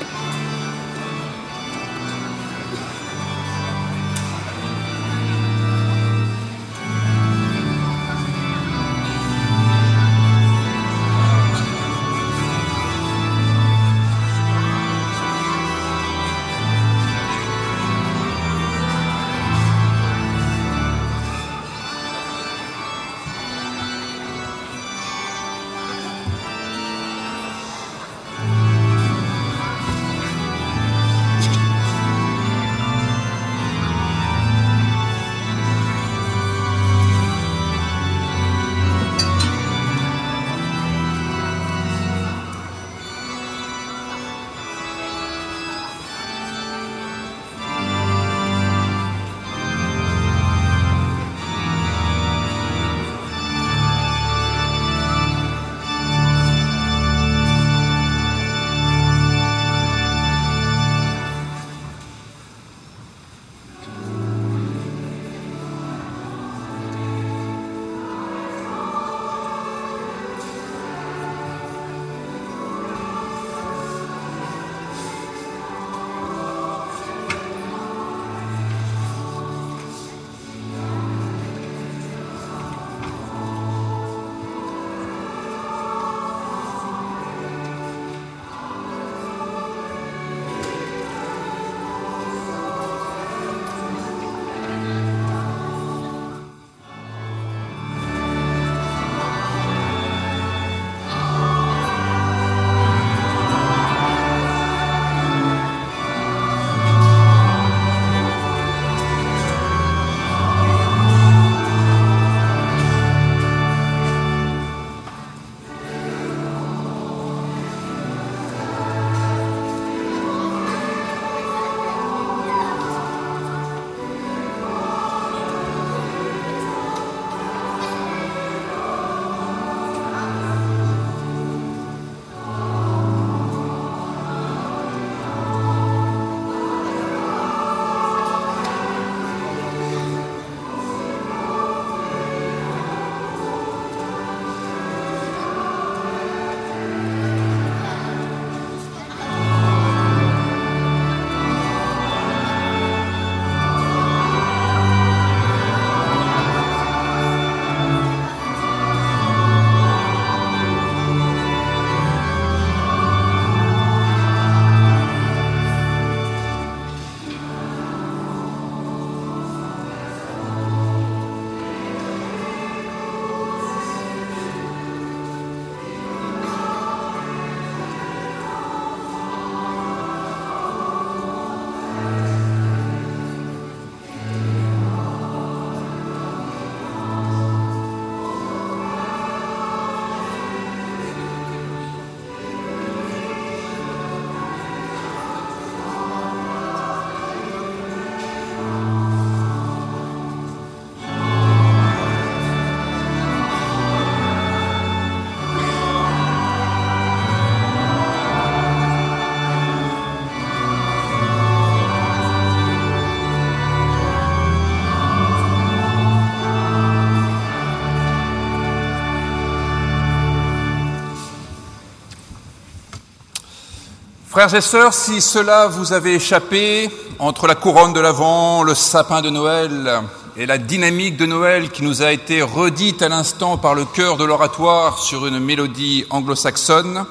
Frères et sœurs, si cela vous avait échappé, entre la couronne de l'Avent, le sapin de Noël et la dynamique de Noël qui nous a été redite à l'instant par le chœur de l'oratoire sur une mélodie anglo-saxonne,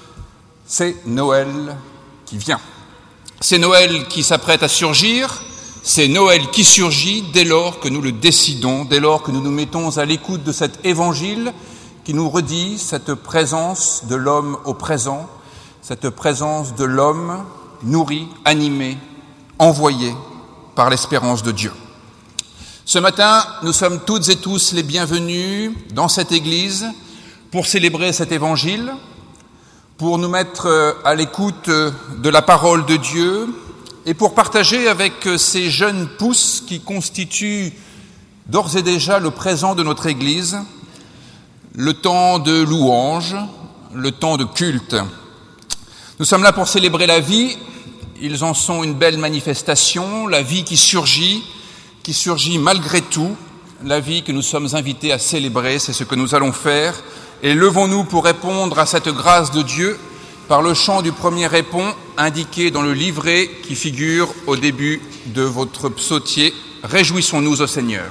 c'est Noël qui vient. C'est Noël qui s'apprête à surgir, c'est Noël qui surgit dès lors que nous le décidons, dès lors que nous nous mettons à l'écoute de cet évangile qui nous redit cette présence de l'homme au présent, cette présence de l'homme nourri, animé, envoyé par l'espérance de Dieu. Ce matin, nous sommes toutes et tous les bienvenus dans cette église pour célébrer cet évangile, pour nous mettre à l'écoute de la parole de Dieu et pour partager avec ces jeunes pousses qui constituent d'ores et déjà le présent de notre église, le temps de louange, le temps de culte. Nous sommes là pour célébrer la vie, ils en sont une belle manifestation, la vie qui surgit malgré tout, la vie que nous sommes invités à célébrer, c'est ce que nous allons faire. Et levons-nous pour répondre à cette grâce de Dieu par le chant du premier répond indiqué dans le livret qui figure au début de votre psautier. Réjouissons-nous au Seigneur.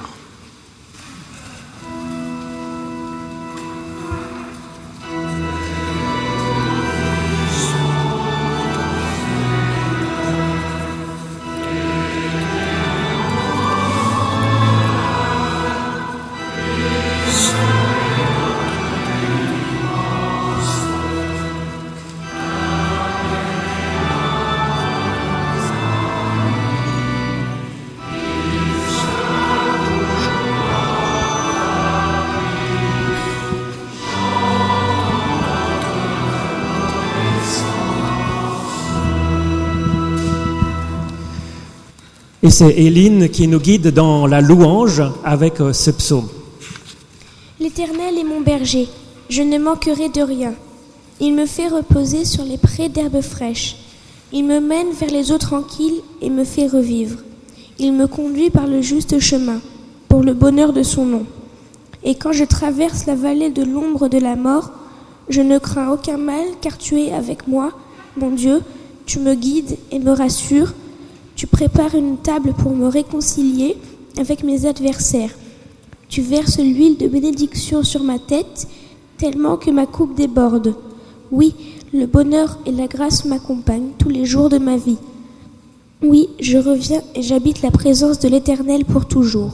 Et c'est Éline qui nous guide dans la louange avec ce psaume. L'Éternel est mon berger, je ne manquerai de rien. Il me fait reposer sur les prés d'herbes fraîches. Il me mène vers les eaux tranquilles et me fait revivre. Il me conduit par le juste chemin, pour le bonheur de son nom. Et quand je traverse la vallée de l'ombre de la mort, je ne crains aucun mal, car tu es avec moi, mon Dieu, tu me guides et me rassures. Tu prépares une table pour me réconcilier avec mes adversaires. Tu verses l'huile de bénédiction sur ma tête, tellement que ma coupe déborde. Oui, le bonheur et la grâce m'accompagnent tous les jours de ma vie. Oui, je reviens et j'habite la présence de l'Éternel pour toujours.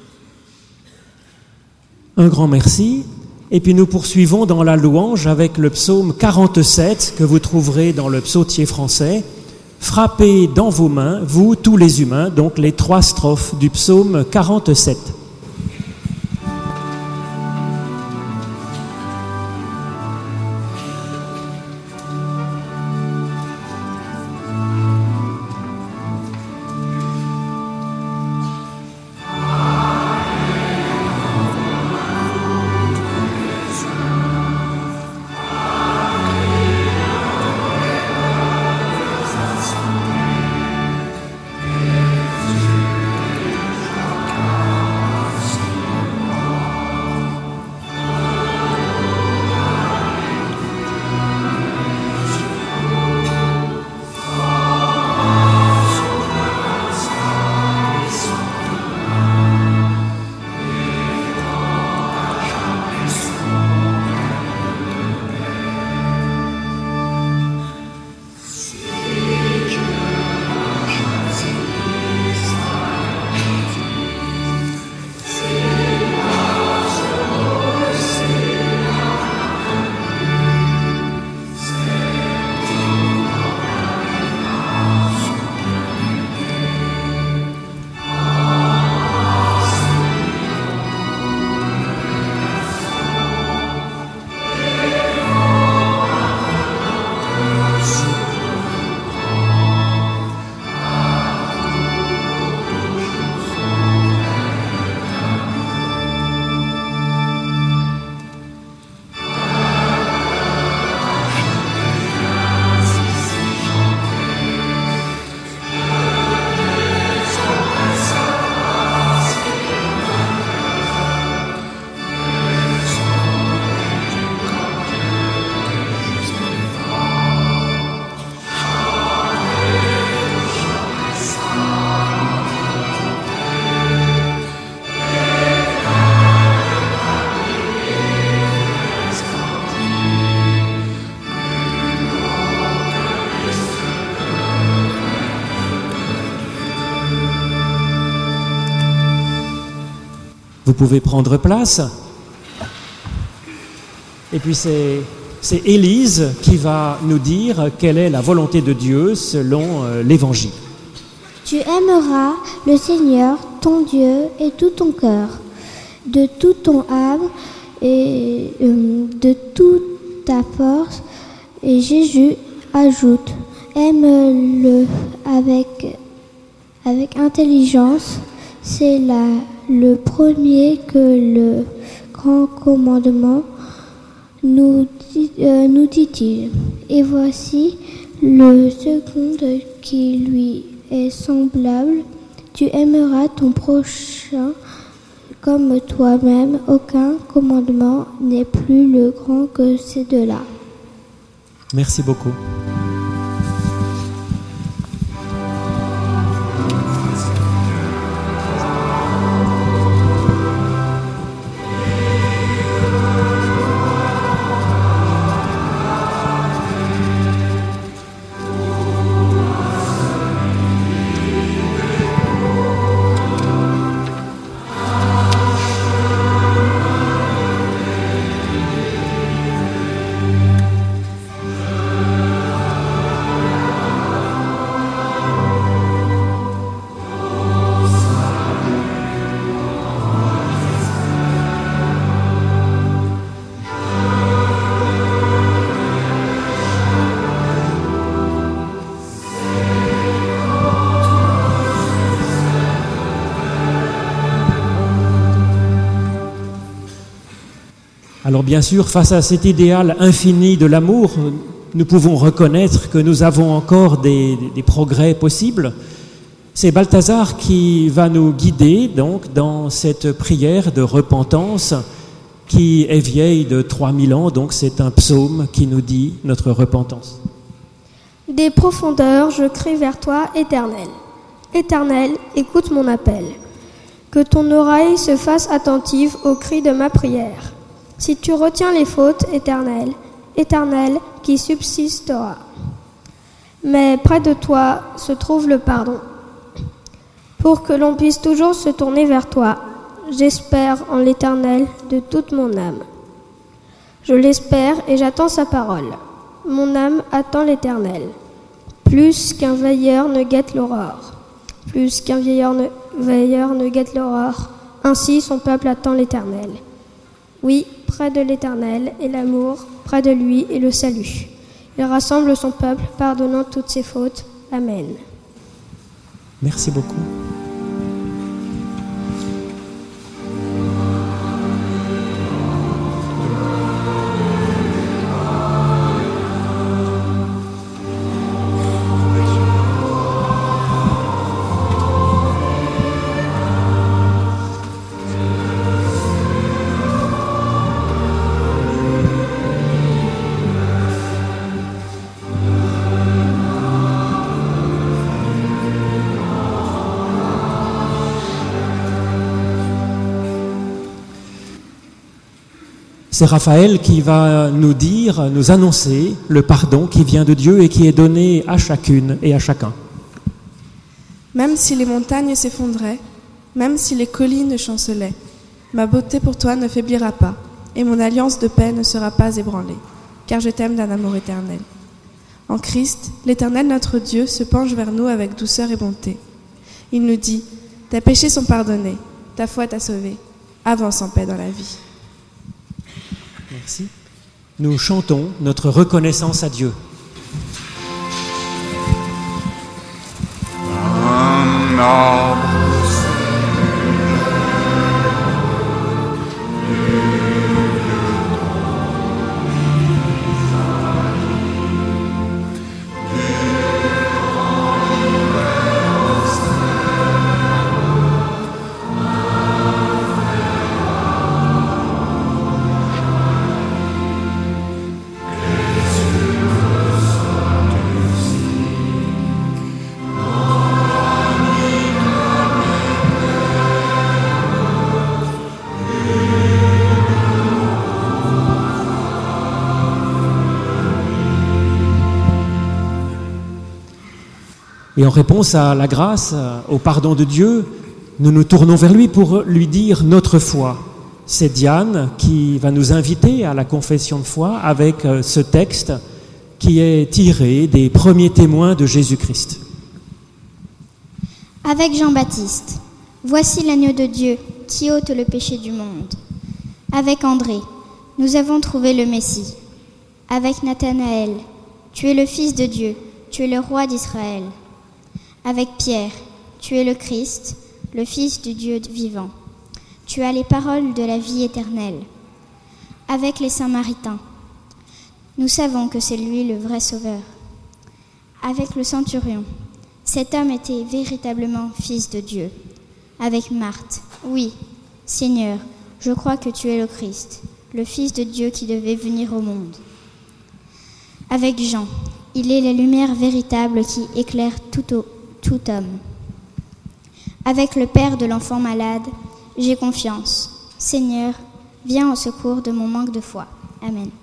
Un grand merci. Et puis nous poursuivons dans la louange avec le psaume 47 que vous trouverez dans le psautier français. Frappez dans vos mains, vous tous les humains, donc les 3 strophes du psaume 47. Vous pouvez prendre place. Et puis c'est Élise qui va nous dire quelle est la volonté de Dieu selon l'Évangile. Tu aimeras le Seigneur, ton Dieu, et tout ton cœur, de toute ton âme et de toute ta force. Et Jésus ajoute, aime-le avec intelligence. C'est le premier que le grand commandement, nous dit-il. Et voici le second qui lui est semblable. Tu aimeras ton prochain comme toi-même. Aucun commandement n'est plus le grand que ces deux-là. Merci beaucoup. Alors bien sûr, face à cet idéal infini de l'amour, nous pouvons reconnaître que nous avons encore des progrès possibles. C'est Balthazar qui va nous guider donc dans cette prière de repentance qui est vieille de 3000 ans, donc c'est un psaume qui nous dit notre repentance. Des profondeurs, je crie vers toi, Éternel. Éternel, écoute mon appel. Que ton oreille se fasse attentive au cri de ma prière. Si tu retiens les fautes, Éternel, Éternel qui subsistera. Mais près de toi se trouve le pardon. Pour que l'on puisse toujours se tourner vers toi, j'espère en l'Éternel de toute mon âme. Je l'espère et j'attends sa parole. Mon âme attend l'Éternel. Plus qu'un veilleur ne guette l'aurore. Plus qu'un veilleur ne guette l'aurore. Ainsi son peuple attend l'Éternel. Oui, près de l'Éternel est l'amour, près de lui est le salut. Il rassemble son peuple, pardonnant toutes ses fautes. Amen. Merci beaucoup. C'est Raphaël qui va nous annoncer le pardon qui vient de Dieu et qui est donné à chacune et à chacun. Même si les montagnes s'effondraient, même si les collines chancelaient, ma beauté pour toi ne faiblira pas, et mon alliance de paix ne sera pas ébranlée, car je t'aime d'un amour éternel. En Christ, l'Éternel notre Dieu se penche vers nous avec douceur et bonté. Il nous dit, tes péchés sont pardonnés, ta foi t'a sauvé, avance en paix dans la vie. Merci. Nous chantons notre reconnaissance à Dieu. Un arbre Et en réponse à la grâce, au pardon de Dieu, nous nous tournons vers lui pour lui dire notre foi. C'est Diane qui va nous inviter à la confession de foi avec ce texte qui est tiré des premiers témoins de Jésus-Christ. Avec Jean-Baptiste, voici l'agneau de Dieu qui ôte le péché du monde. Avec André, nous avons trouvé le Messie. Avec Nathanaël, tu es le Fils de Dieu, tu es le roi d'Israël. Avec Pierre, tu es le Christ, le Fils du Dieu vivant. Tu as les paroles de la vie éternelle. Avec les Samaritains, nous savons que c'est lui le vrai Sauveur. Avec le centurion, cet homme était véritablement Fils de Dieu. Avec Marthe, oui, Seigneur, je crois que tu es le Christ, le Fils de Dieu qui devait venir au monde. avec Jean. Il est la lumière véritable qui éclaire tout homme. Avec le Père de l'enfant malade, j'ai confiance. Seigneur, viens au secours de mon manque de foi. Amen.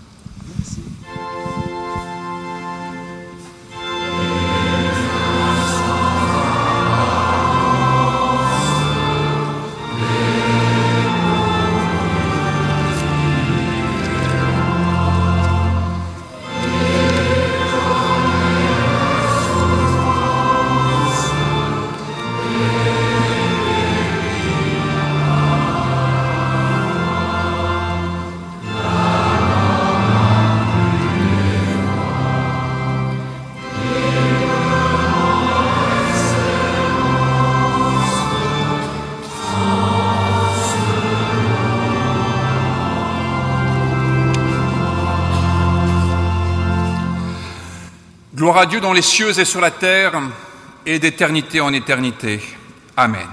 Gloire à Dieu dans les cieux et sur la terre, et d'éternité en éternité. Amen.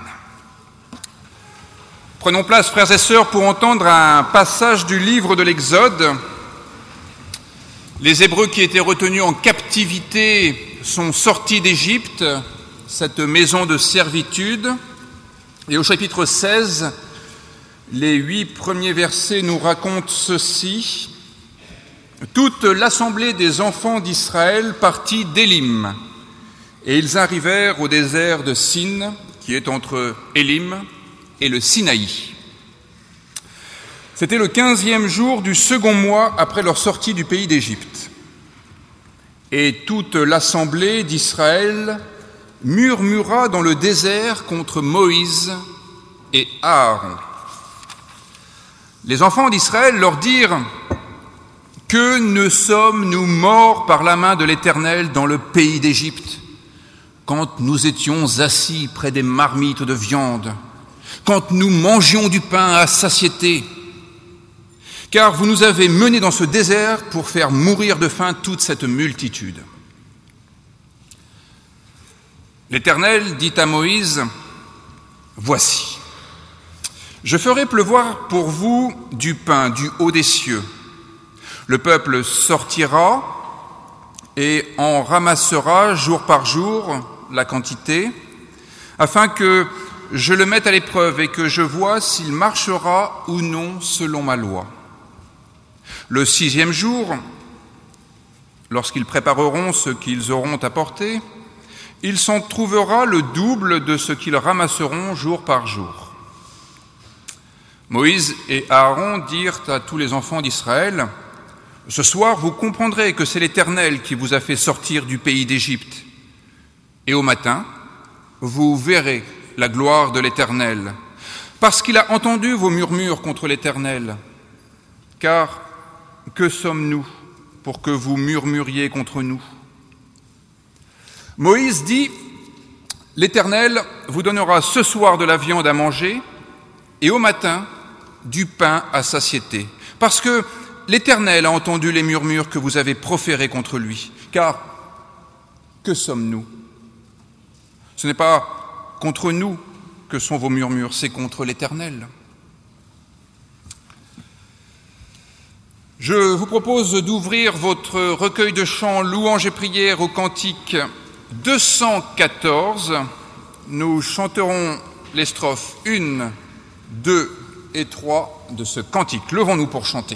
Prenons place, frères et sœurs, pour entendre un passage du livre de l'Exode. Les Hébreux qui étaient retenus en captivité sont sortis d'Égypte, cette maison de servitude. Et au chapitre 16, les 8 premiers versets nous racontent ceci. Toute l'assemblée des enfants d'Israël partit d'Élim, et ils arrivèrent au désert de Sin, qui est entre Élim et le Sinaï. C'était le 15e jour du second mois après leur sortie du pays d'Égypte. Et toute l'assemblée d'Israël murmura dans le désert contre Moïse et Aaron. Les enfants d'Israël leur dirent: que ne sommes-nous morts par la main de l'Éternel dans le pays d'Égypte, quand nous étions assis près des marmites de viande, quand nous mangions du pain à satiété, car vous nous avez menés dans ce désert pour faire mourir de faim toute cette multitude. L'Éternel dit à Moïse: voici, je ferai pleuvoir pour vous du pain du haut des cieux. Le peuple sortira et en ramassera jour par jour la quantité, afin que je le mette à l'épreuve et que je vois s'il marchera ou non selon ma loi. Le 6e jour, lorsqu'ils prépareront ce qu'ils auront apporté, il s'en trouvera le double de ce qu'ils ramasseront jour par jour. Moïse et Aaron dirent à tous les enfants d'Israël: ce soir, vous comprendrez que c'est l'Éternel qui vous a fait sortir du pays d'Égypte. Et au matin, vous verrez la gloire de l'Éternel, parce qu'il a entendu vos murmures contre l'Éternel. Car que sommes-nous pour que vous murmuriez contre nous ? Moïse dit: l'Éternel vous donnera ce soir de la viande à manger et au matin du pain à satiété, parce que l'Éternel a entendu les murmures que vous avez proférés contre lui. Car que sommes-nous ? Ce n'est pas contre nous que sont vos murmures, c'est contre l'Éternel. Je vous propose d'ouvrir votre recueil de chants louanges et prières au cantique 214. Nous chanterons les strophes 1, 2 et 3 de ce cantique. Levons-nous pour chanter.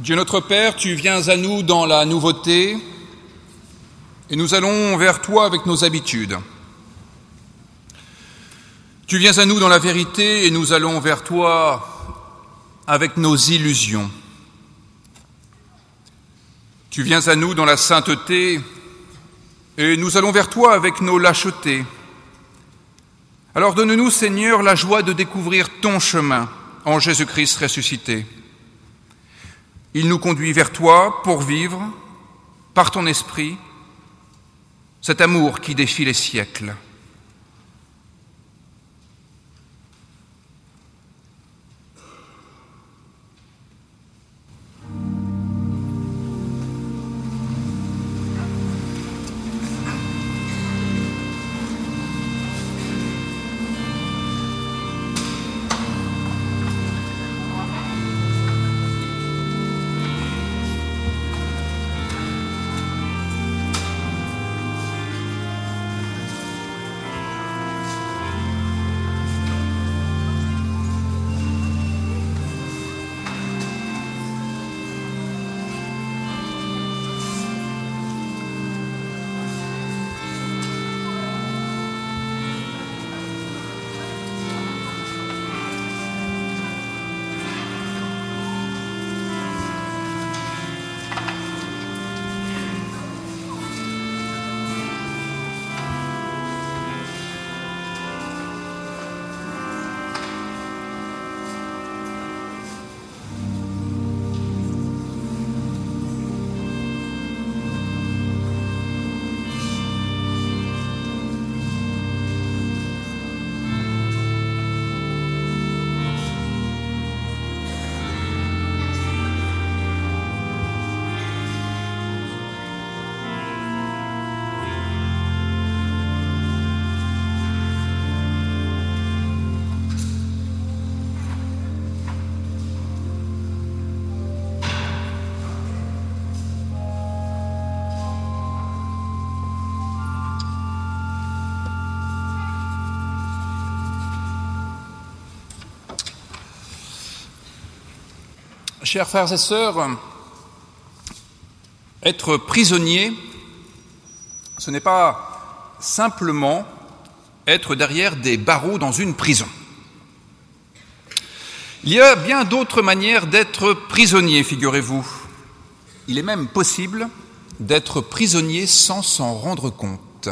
Dieu notre Père, tu viens à nous dans la nouveauté et nous allons vers toi avec nos habitudes. Tu viens à nous dans la vérité et nous allons vers toi avec nos illusions. Tu viens à nous dans la sainteté et nous allons vers toi avec nos lâchetés. Alors donne-nous, Seigneur, la joie de découvrir ton chemin en Jésus-Christ ressuscité. Il nous conduit vers toi pour vivre, par ton esprit, cet amour qui défie les siècles. Chers frères et sœurs, être prisonnier, ce n'est pas simplement être derrière des barreaux dans une prison. Il y a bien d'autres manières d'être prisonnier, figurez-vous. Il est même possible d'être prisonnier sans s'en rendre compte.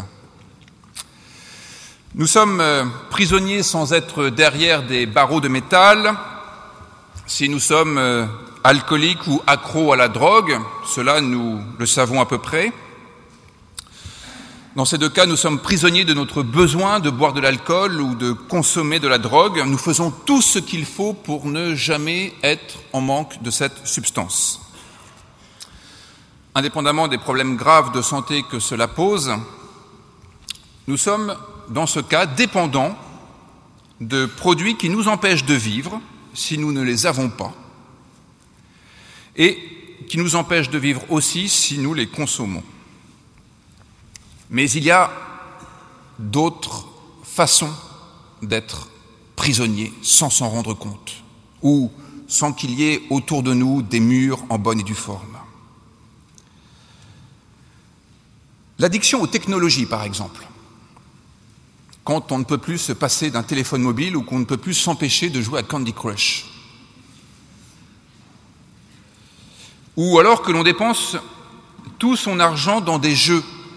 Nous sommes prisonniers sans être derrière des barreaux de métal. Si nous sommes alcooliques ou accros à la drogue, cela nous le savons à peu près. Dans ces deux cas, nous sommes prisonniers de notre besoin de boire de l'alcool ou de consommer de la drogue. Nous faisons tout ce qu'il faut pour ne jamais être en manque de cette substance. Indépendamment des problèmes graves de santé que cela pose, nous sommes, dans ce cas, dépendants de produits qui nous empêchent de vivre si nous ne les avons pas, et qui nous empêchent de vivre aussi si nous les consommons. Mais il y a d'autres façons d'être prisonnier sans s'en rendre compte, ou sans qu'il y ait autour de nous des murs en bonne et due forme. L'addiction aux technologies, par exemple. Quand on ne peut plus se passer d'un téléphone mobile ou qu'on ne peut plus s'empêcher de jouer à Candy Crush. Ou alors que l'on dépense tout son argent dans des jeux.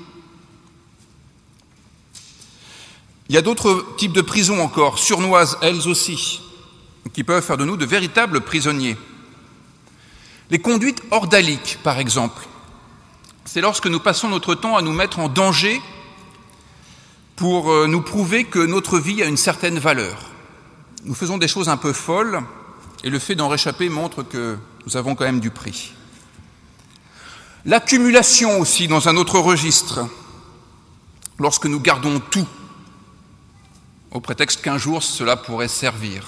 Il y a d'autres types de prisons encore, sournoises elles aussi, qui peuvent faire de nous de véritables prisonniers. Les conduites ordaliques, par exemple. C'est lorsque nous passons notre temps à nous mettre en danger pour nous prouver que notre vie a une certaine valeur. Nous faisons des choses un peu folles et le fait d'en réchapper montre que nous avons quand même du prix. L'accumulation aussi dans un autre registre, lorsque nous gardons tout, au prétexte qu'un jour cela pourrait servir.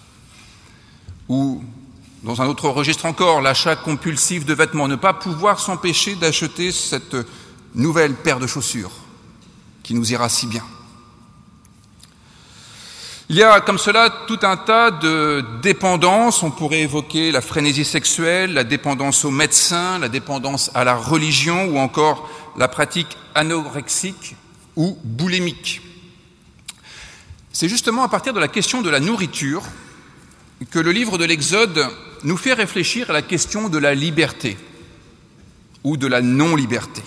Ou, dans un autre registre encore, l'achat compulsif de vêtements, ne pas pouvoir s'empêcher d'acheter cette nouvelle paire de chaussures qui nous ira si bien. Il y a comme cela tout un tas de dépendances. On pourrait évoquer la frénésie sexuelle, la dépendance aux médecins, la dépendance à la religion ou encore la pratique anorexique ou boulimique. C'est justement à partir de la question de la nourriture que le livre de l'Exode nous fait réfléchir à la question de la liberté ou de la non-liberté.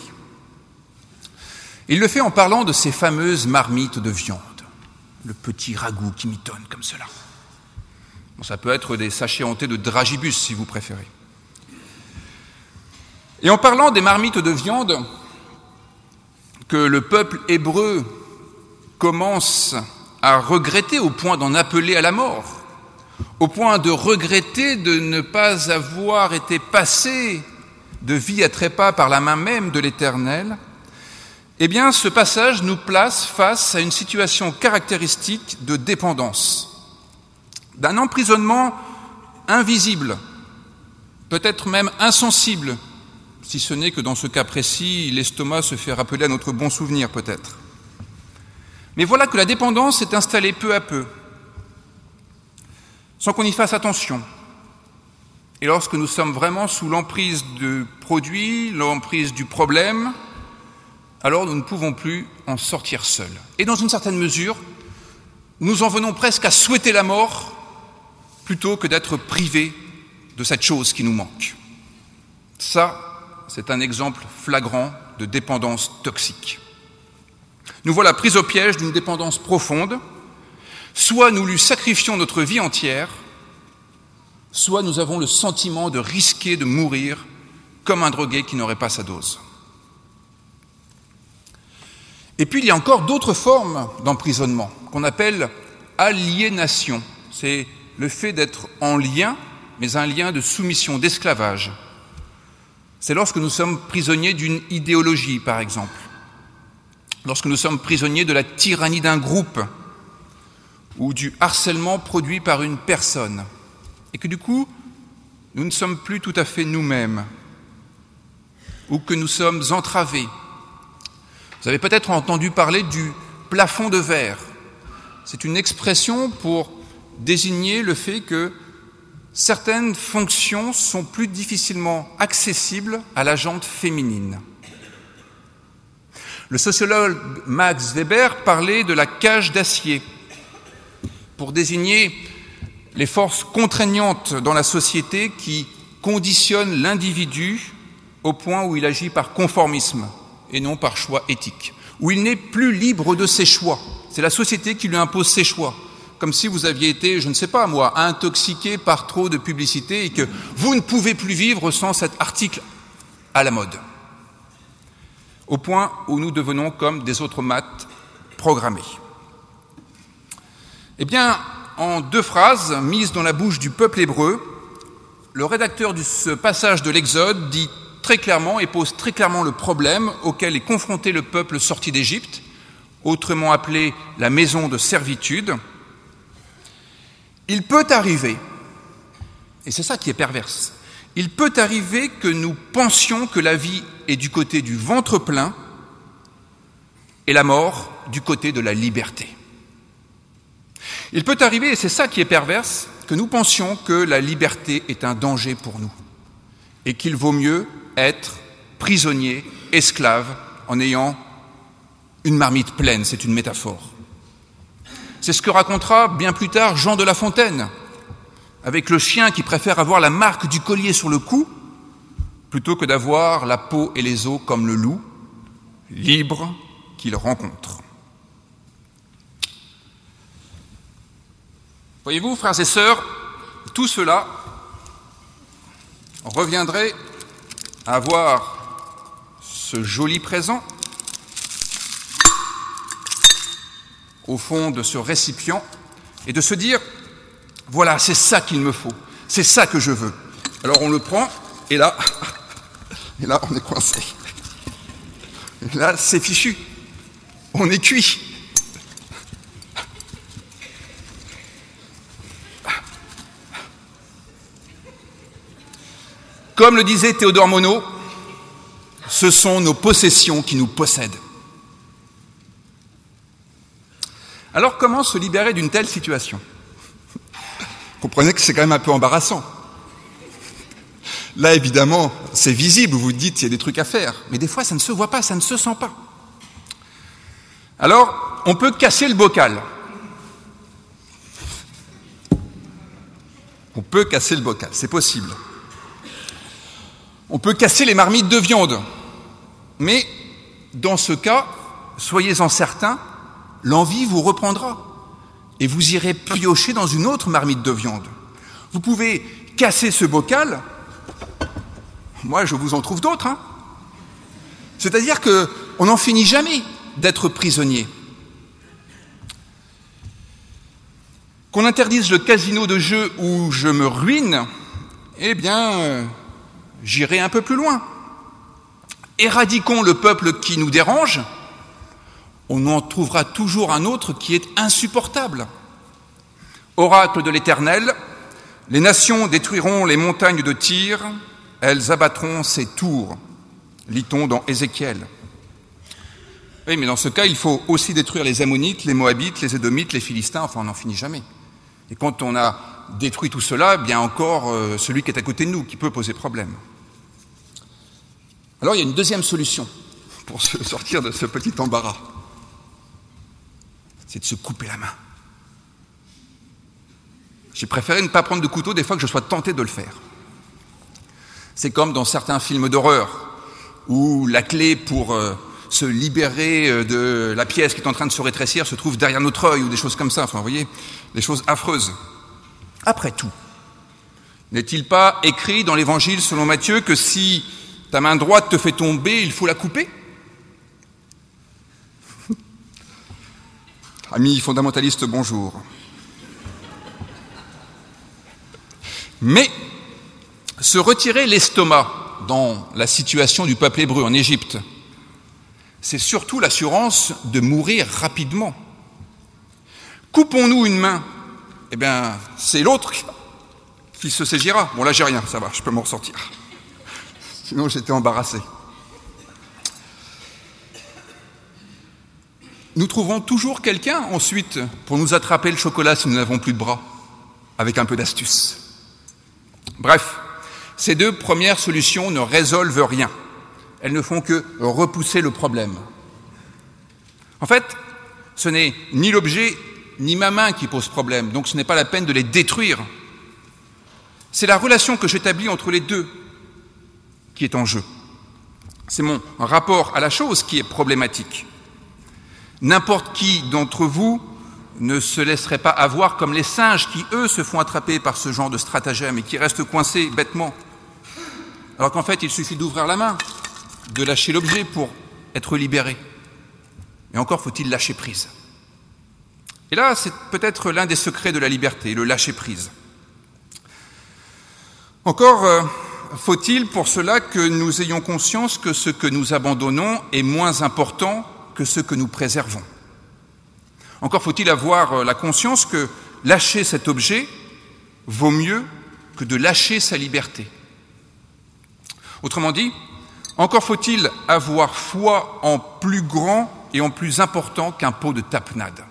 Il le fait en parlant de ces fameuses marmites de viande. Le petit ragoût qui mitonne comme cela. Bon, ça peut être des sachets hantés de dragibus, si vous préférez. Et en parlant des marmites de viande que le peuple hébreu commence à regretter au point d'en appeler à la mort, au point de regretter de ne pas avoir été passé de vie à trépas par la main même de l'Éternel, eh bien, ce passage nous place face à une situation caractéristique de dépendance, d'un emprisonnement invisible, peut-être même insensible, si ce n'est que dans ce cas précis, l'estomac se fait rappeler à notre bon souvenir peut-être. Mais voilà que la dépendance s'est installée peu à peu, sans qu'on y fasse attention. Et lorsque nous sommes vraiment sous l'emprise du produit, l'emprise du problème, alors nous ne pouvons plus en sortir seuls. Et dans une certaine mesure, nous en venons presque à souhaiter la mort plutôt que d'être privés de cette chose qui nous manque. Ça, c'est un exemple flagrant de dépendance toxique. Nous voilà pris au piège d'une dépendance profonde. Soit nous lui sacrifions notre vie entière, soit nous avons le sentiment de risquer de mourir comme un drogué qui n'aurait pas sa dose. Et puis il y a encore d'autres formes d'emprisonnement qu'on appelle aliénation. C'est le fait d'être en lien, mais un lien de soumission, d'esclavage. C'est lorsque nous sommes prisonniers d'une idéologie, par exemple. Lorsque nous sommes prisonniers de la tyrannie d'un groupe ou du harcèlement produit par une personne. Et que du coup, nous ne sommes plus tout à fait nous-mêmes ou que nous sommes entravés. Vous avez peut-être entendu parler du plafond de verre. C'est une expression pour désigner le fait que certaines fonctions sont plus difficilement accessibles à la jante féminine. Le sociologue Max Weber parlait de la cage d'acier pour désigner les forces contraignantes dans la société qui conditionnent l'individu au point où il agit par conformisme et non par choix éthique, où il n'est plus libre de ses choix. C'est la société qui lui impose ses choix, comme si vous aviez été, je ne sais pas moi, intoxiqué par trop de publicité et que vous ne pouvez plus vivre sans cet article à la mode, au point où nous devenons comme des automates programmés. Eh bien, en 2 phrases mises dans la bouche du peuple hébreu, le rédacteur de ce passage de l'Exode dit très clairement et pose très clairement le problème auquel est confronté le peuple sorti d'Égypte, autrement appelé la maison de servitude. Il peut arriver, et c'est ça qui est perverse, il peut arriver que nous pensions que la vie est du côté du ventre plein et la mort du côté de la liberté. Il peut arriver, et c'est ça qui est perverse, que nous pensions que la liberté est un danger pour nous et qu'il vaut mieux être prisonnier, esclave, en ayant une marmite pleine, c'est une métaphore. C'est ce que racontera bien plus tard Jean de La Fontaine, avec le chien qui préfère avoir la marque du collier sur le cou, plutôt que d'avoir la peau et les os comme le loup, libre qu'il rencontre. Voyez-vous, frères et sœurs, tout cela reviendrait à avoir ce joli présent au fond de ce récipient et de se dire « Voilà, c'est ça qu'il me faut, c'est ça que je veux ». Alors on le prend et là on est coincé. Et là, c'est fichu. On est cuit. Comme le disait Théodore Monod, ce sont nos possessions qui nous possèdent. Alors comment se libérer d'une telle situation ? Comprenez que c'est quand même un peu embarrassant. Là, évidemment, c'est visible, vous vous dites qu'il y a des trucs à faire, mais des fois ça ne se voit pas, ça ne se sent pas. Alors, on peut casser le bocal. On peut casser le bocal, c'est possible. On peut casser les marmites de viande. Mais dans ce cas, soyez-en certains, l'envie vous reprendra. Et vous irez piocher dans une autre marmite de viande. Vous pouvez casser ce bocal. Moi, je vous en trouve d'autres. C'est-à-dire qu'on n'en finit jamais d'être prisonnier. Qu'on interdise le casino de jeu où je me ruine, eh bien, j'irai un peu plus loin. Éradiquons le peuple qui nous dérange, on en trouvera toujours un autre qui est insupportable. Oracle de l'Éternel, les nations détruiront les montagnes de Tyr, elles abattront ses tours, lit-on dans Ézéchiel. Oui, mais dans ce cas, il faut aussi détruire les Ammonites, les Moabites, les Édomites, les Philistins, enfin on n'en finit jamais. Et quand on a détruit tout cela, bien encore celui qui est à côté de nous, qui peut poser problème. Alors il y a une deuxième solution pour se sortir de ce petit embarras. C'est de se couper la main. J'ai préféré ne pas prendre de couteau des fois que je sois tenté de le faire. C'est comme dans certains films d'horreur, où la clé pour se libérer de la pièce qui est en train de se rétrécir se trouve derrière notre œil, ou des choses comme ça, enfin vous voyez, des choses affreuses. Après tout, n'est-il pas écrit dans l'Évangile selon Matthieu que si ta main droite te fait tomber, il faut la couper ? Amis fondamentalistes, bonjour. Mais se retirer l'estomac dans la situation du peuple hébreu en Égypte, c'est surtout l'assurance de mourir rapidement. Coupons-nous une main, eh bien, c'est l'autre qui se saigira. Bon, là, j'ai rien, ça va, je peux m'en ressortir. Sinon, j'étais embarrassé. Nous trouverons toujours quelqu'un, ensuite, pour nous attraper le chocolat si nous n'avons plus de bras, avec un peu d'astuce. Bref, ces deux premières solutions ne résolvent rien. Elles ne font que repousser le problème. En fait, ce n'est ni l'objet ni ma main qui pose problème, donc ce n'est pas la peine de les détruire. C'est la relation que j'établis entre les deux qui est en jeu. C'est mon rapport à la chose qui est problématique. N'importe qui d'entre vous ne se laisserait pas avoir comme les singes qui, eux, se font attraper par ce genre de stratagème et qui restent coincés bêtement. Alors qu'en fait, il suffit d'ouvrir la main, de lâcher l'objet pour être libéré. Et encore faut-il lâcher prise. Et là, c'est peut-être l'un des secrets de la liberté, le lâcher prise. Encore faut-il pour cela que nous ayons conscience que ce que nous abandonnons est moins important que ce que nous préservons. Encore faut-il avoir la conscience que lâcher cet objet vaut mieux que de lâcher sa liberté. Autrement dit, encore faut-il avoir foi en plus grand et en plus important qu'un pot de tapenade.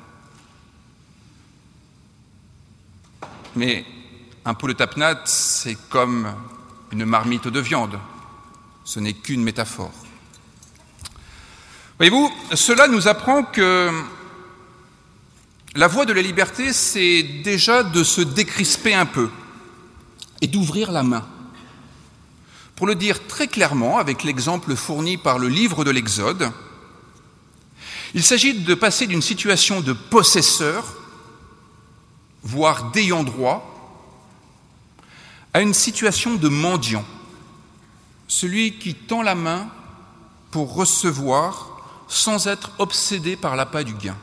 Mais un pot de tapenade, c'est comme une marmite de viande. Ce n'est qu'une métaphore. Voyez-vous, cela nous apprend que la voie de la liberté, c'est déjà de se décrisper un peu et d'ouvrir la main. Pour le dire très clairement, avec l'exemple fourni par le livre de l'Exode, il s'agit de passer d'une situation de possesseur, voire d'ayant droit, à une situation de mendiant, celui qui tend la main pour recevoir sans être obsédé par l'appât du gain.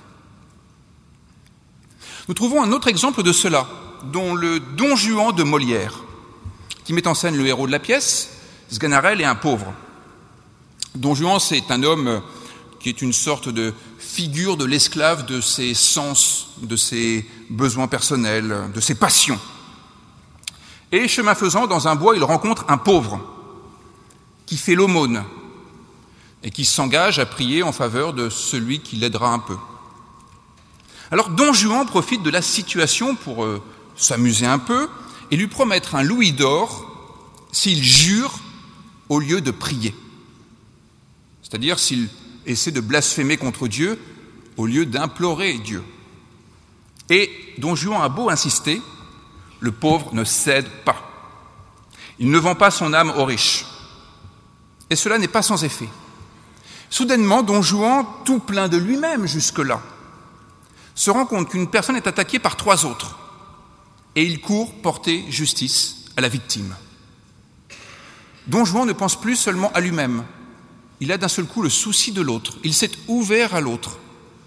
Nous trouvons un autre exemple de cela, dans le Don Juan de Molière, qui met en scène le héros de la pièce, Sganarelle, et un pauvre. Don Juan, c'est un homme qui est une sorte de figure de l'esclave de ses sens, de ses besoins personnels, de ses passions. Et chemin faisant, dans un bois, il rencontre un pauvre qui fait l'aumône et qui s'engage à prier en faveur de celui qui l'aidera un peu. Alors Don Juan profite de la situation pour s'amuser un peu et lui promettre un louis d'or s'il jure au lieu de prier. C'est-à-dire s'il essaie de blasphémer contre Dieu au lieu d'implorer Dieu. Et Don Juan a beau insister, le pauvre ne cède pas. Il ne vend pas son âme aux riches. Et cela n'est pas sans effet. Soudainement, Don Juan, tout plein de lui-même jusque-là, se rend compte qu'une personne est attaquée par 3 autres. Et il court porter justice à la victime. Don Juan ne pense plus seulement à lui-même. Il a d'un seul coup le souci de l'autre. Il s'est ouvert à l'autre.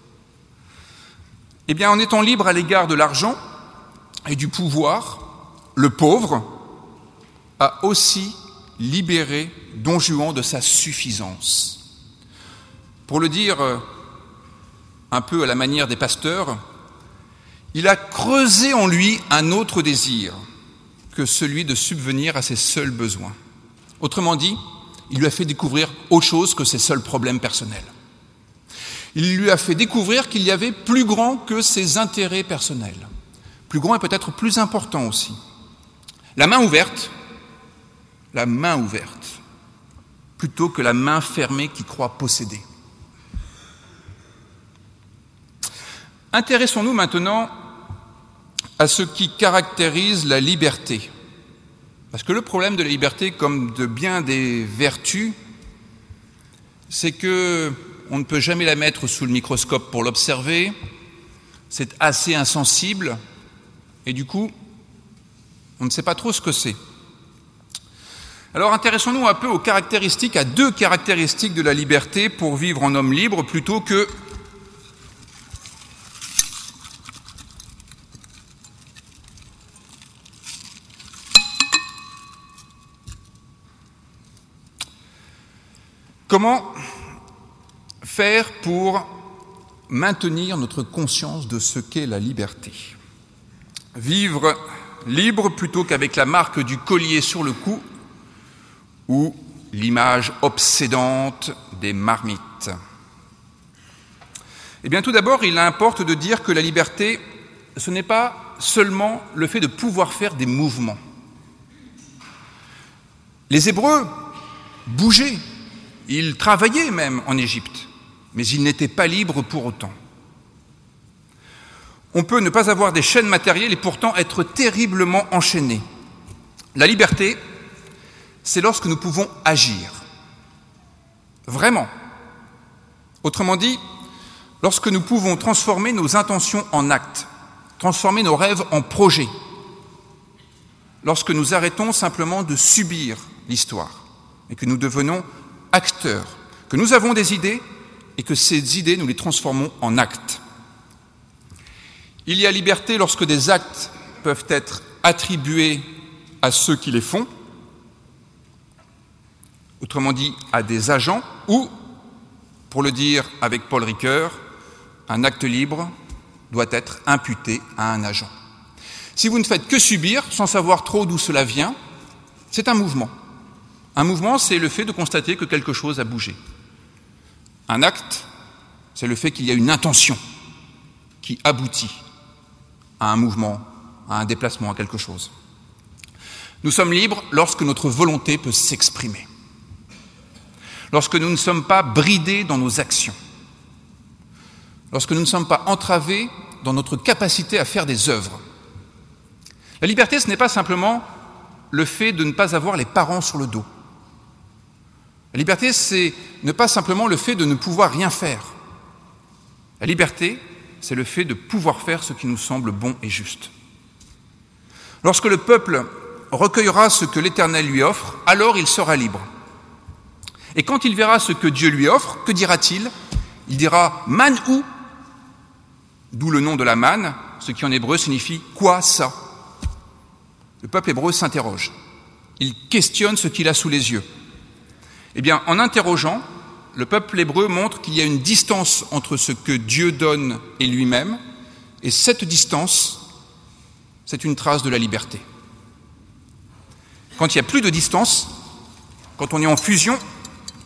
Eh bien, en étant libre à l'égard de l'argent et du pouvoir, le pauvre a aussi libéré Don Juan de sa suffisance. Pour le dire un peu à la manière des pasteurs, il a creusé en lui un autre désir que celui de subvenir à ses seuls besoins. Autrement dit, il lui a fait découvrir autre chose que ses seuls problèmes personnels. Il lui a fait découvrir qu'il y avait plus grand que ses intérêts personnels. Plus grand et peut-être plus important aussi. La main ouverte, plutôt que la main fermée qui croit posséder. Intéressons-nous maintenant à ce qui caractérise la liberté. Parce que le problème de la liberté, comme de bien des vertus, c'est que on ne peut jamais la mettre sous le microscope pour l'observer, c'est assez insensible, et du coup, on ne sait pas trop ce que c'est. Alors intéressons-nous un peu aux caractéristiques, à 2 caractéristiques de la liberté pour vivre en homme libre, plutôt que comment faire pour maintenir notre conscience de ce qu'est la liberté. Vivre libre plutôt qu'avec la marque du collier sur le cou ou l'image obsédante des marmites. Eh bien, tout d'abord, il importe de dire que la liberté, ce n'est pas seulement le fait de pouvoir faire des mouvements. Les Hébreux bougeaient, ils travaillaient même en Égypte, mais ils n'étaient pas libres pour autant. On peut ne pas avoir des chaînes matérielles et pourtant être terriblement enchaîné. La liberté, c'est lorsque nous pouvons agir. Vraiment. Autrement dit, lorsque nous pouvons transformer nos intentions en actes, transformer nos rêves en projets, lorsque nous arrêtons simplement de subir l'histoire et que nous devenons acteurs, que nous avons des idées et que ces idées, nous les transformons en actes. Il y a liberté lorsque des actes peuvent être attribués à ceux qui les font, autrement dit à des agents, ou, pour le dire avec Paul Ricoeur, un acte libre doit être imputé à un agent. Si vous ne faites que subir, sans savoir trop d'où cela vient, c'est un mouvement. Un mouvement, c'est le fait de constater que quelque chose a bougé. Un acte, c'est le fait qu'il y a une intention qui aboutit à un mouvement, à un déplacement, à quelque chose. Nous sommes libres lorsque notre volonté peut s'exprimer. Lorsque nous ne sommes pas bridés dans nos actions. Lorsque nous ne sommes pas entravés dans notre capacité à faire des œuvres. La liberté, ce n'est pas simplement le fait de ne pas avoir les parents sur le dos. La liberté, c'est ne pas simplement le fait de ne pouvoir rien faire. La liberté, c'est le fait de pouvoir faire ce qui nous semble bon et juste. Lorsque le peuple recueillera ce que l'Éternel lui offre, alors il sera libre. Et quand il verra ce que Dieu lui offre, que dira-t-il ? Il dira « man ou », d'où le nom de la manne, ce qui en hébreu signifie « quoi ça ?» Le peuple hébreu s'interroge. Il questionne ce qu'il a sous les yeux. Eh bien, en interrogeant, le peuple hébreu montre qu'il y a une distance entre ce que Dieu donne et lui-même, et cette distance, c'est une trace de la liberté. Quand il n'y a plus de distance, quand on est en fusion,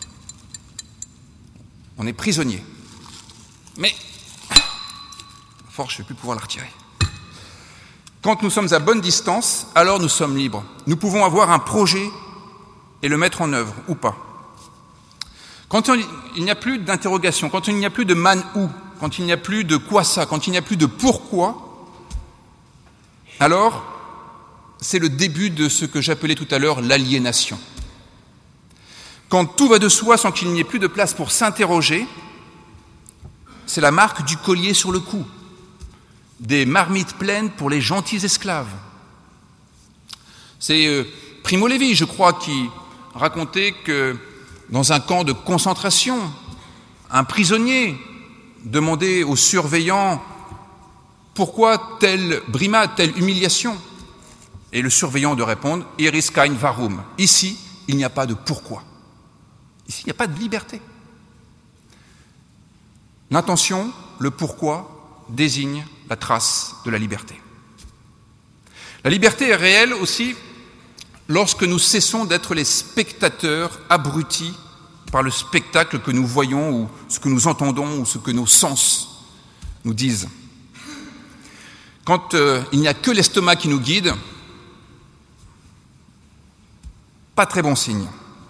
on est prisonnier. Mais il force, je ne vais plus pouvoir la retirer. Quand nous sommes à bonne distance, alors nous sommes libres. Nous pouvons avoir un projet et le mettre en œuvre, ou pas. Quand il n'y a plus d'interrogation, quand il n'y a plus de man où, quand il n'y a plus de quoi ça, quand il n'y a plus de pourquoi, alors c'est le début de ce que j'appelais tout à l'heure l'aliénation. Quand tout va de soi sans qu'il n'y ait plus de place pour s'interroger, c'est la marque du collier sur le cou, des marmites pleines pour les gentils esclaves. C'est Primo Levi, je crois, qui racontait que dans un camp de concentration, un prisonnier demandait aux surveillants « Pourquoi telle brimade, telle humiliation ?» Et le surveillant de répondre « Hier ist kein Warum » « Ici, il n'y a pas de pourquoi. Ici, il n'y a pas de liberté. » L'intention, le pourquoi, désigne la trace de la liberté. La liberté est réelle aussi lorsque nous cessons d'être les spectateurs abrutis par le spectacle que nous voyons ou ce que nous entendons ou ce que nos sens nous disent. Quand il n'y a que l'estomac qui nous guide, pas très bon signe.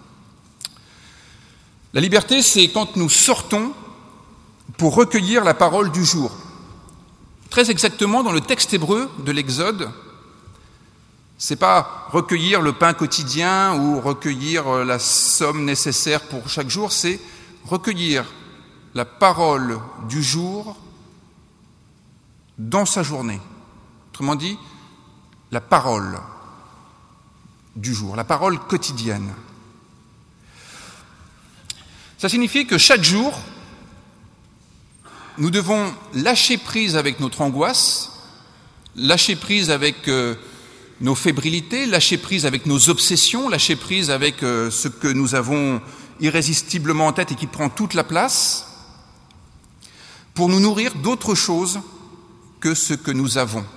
La liberté, c'est quand nous sortons pour recueillir la parole du jour. Très exactement, dans le texte hébreu de l'Exode, c'est pas recueillir le pain quotidien ou recueillir la somme nécessaire pour chaque jour, c'est recueillir la parole du jour dans sa journée. Autrement dit, la parole du jour, la parole quotidienne. Ça signifie que chaque jour, nous devons lâcher prise avec notre angoisse, lâcher prise avec nos fébrilités, lâcher prise avec nos obsessions, lâcher prise avec ce que nous avons irrésistiblement en tête et qui prend toute la place, pour nous nourrir d'autre chose que ce que nous avons.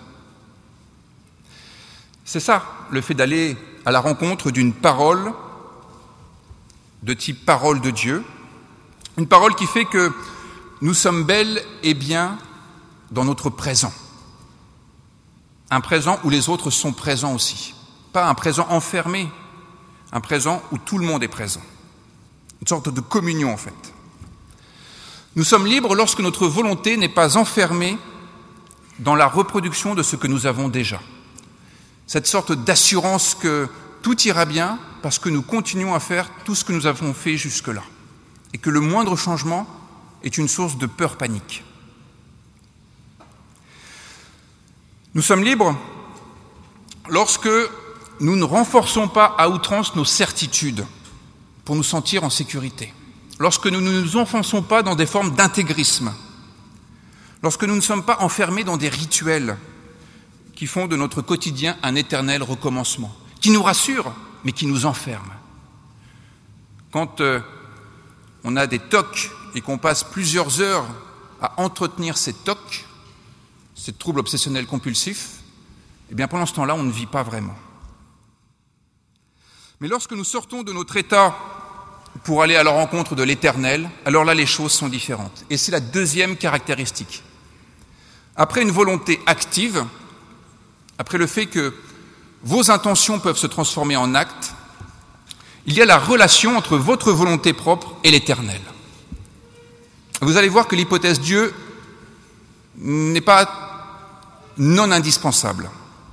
C'est ça, le fait d'aller à la rencontre d'une parole de type parole de Dieu, une parole qui fait que nous sommes bel et bien dans notre présent. Un présent où les autres sont présents aussi. Pas un présent enfermé, un présent où tout le monde est présent. Une sorte de communion en fait. Nous sommes libres lorsque notre volonté n'est pas enfermée dans la reproduction de ce que nous avons déjà. Cette sorte d'assurance que tout ira bien parce que nous continuons à faire tout ce que nous avons fait jusque-là. Et que le moindre changement est une source de peur panique. Nous sommes libres lorsque nous ne renforçons pas à outrance nos certitudes pour nous sentir en sécurité, lorsque nous ne nous enfonçons pas dans des formes d'intégrisme, lorsque nous ne sommes pas enfermés dans des rituels qui font de notre quotidien un éternel recommencement, qui nous rassurent, mais qui nous enferment. Quand on a des tocs et qu'on passe plusieurs heures à entretenir ces tocs, ces troubles obsessionnels compulsifs, eh bien pendant ce temps-là, on ne vit pas vraiment. Mais lorsque nous sortons de notre état pour aller à la rencontre de l'Éternel, alors là, les choses sont différentes. Et c'est la deuxième caractéristique. Après une volonté active, après le fait que vos intentions peuvent se transformer en actes, il y a la relation entre votre volonté propre et l'Éternel. Vous allez voir que l'hypothèse Dieu n'est pas non indispensable.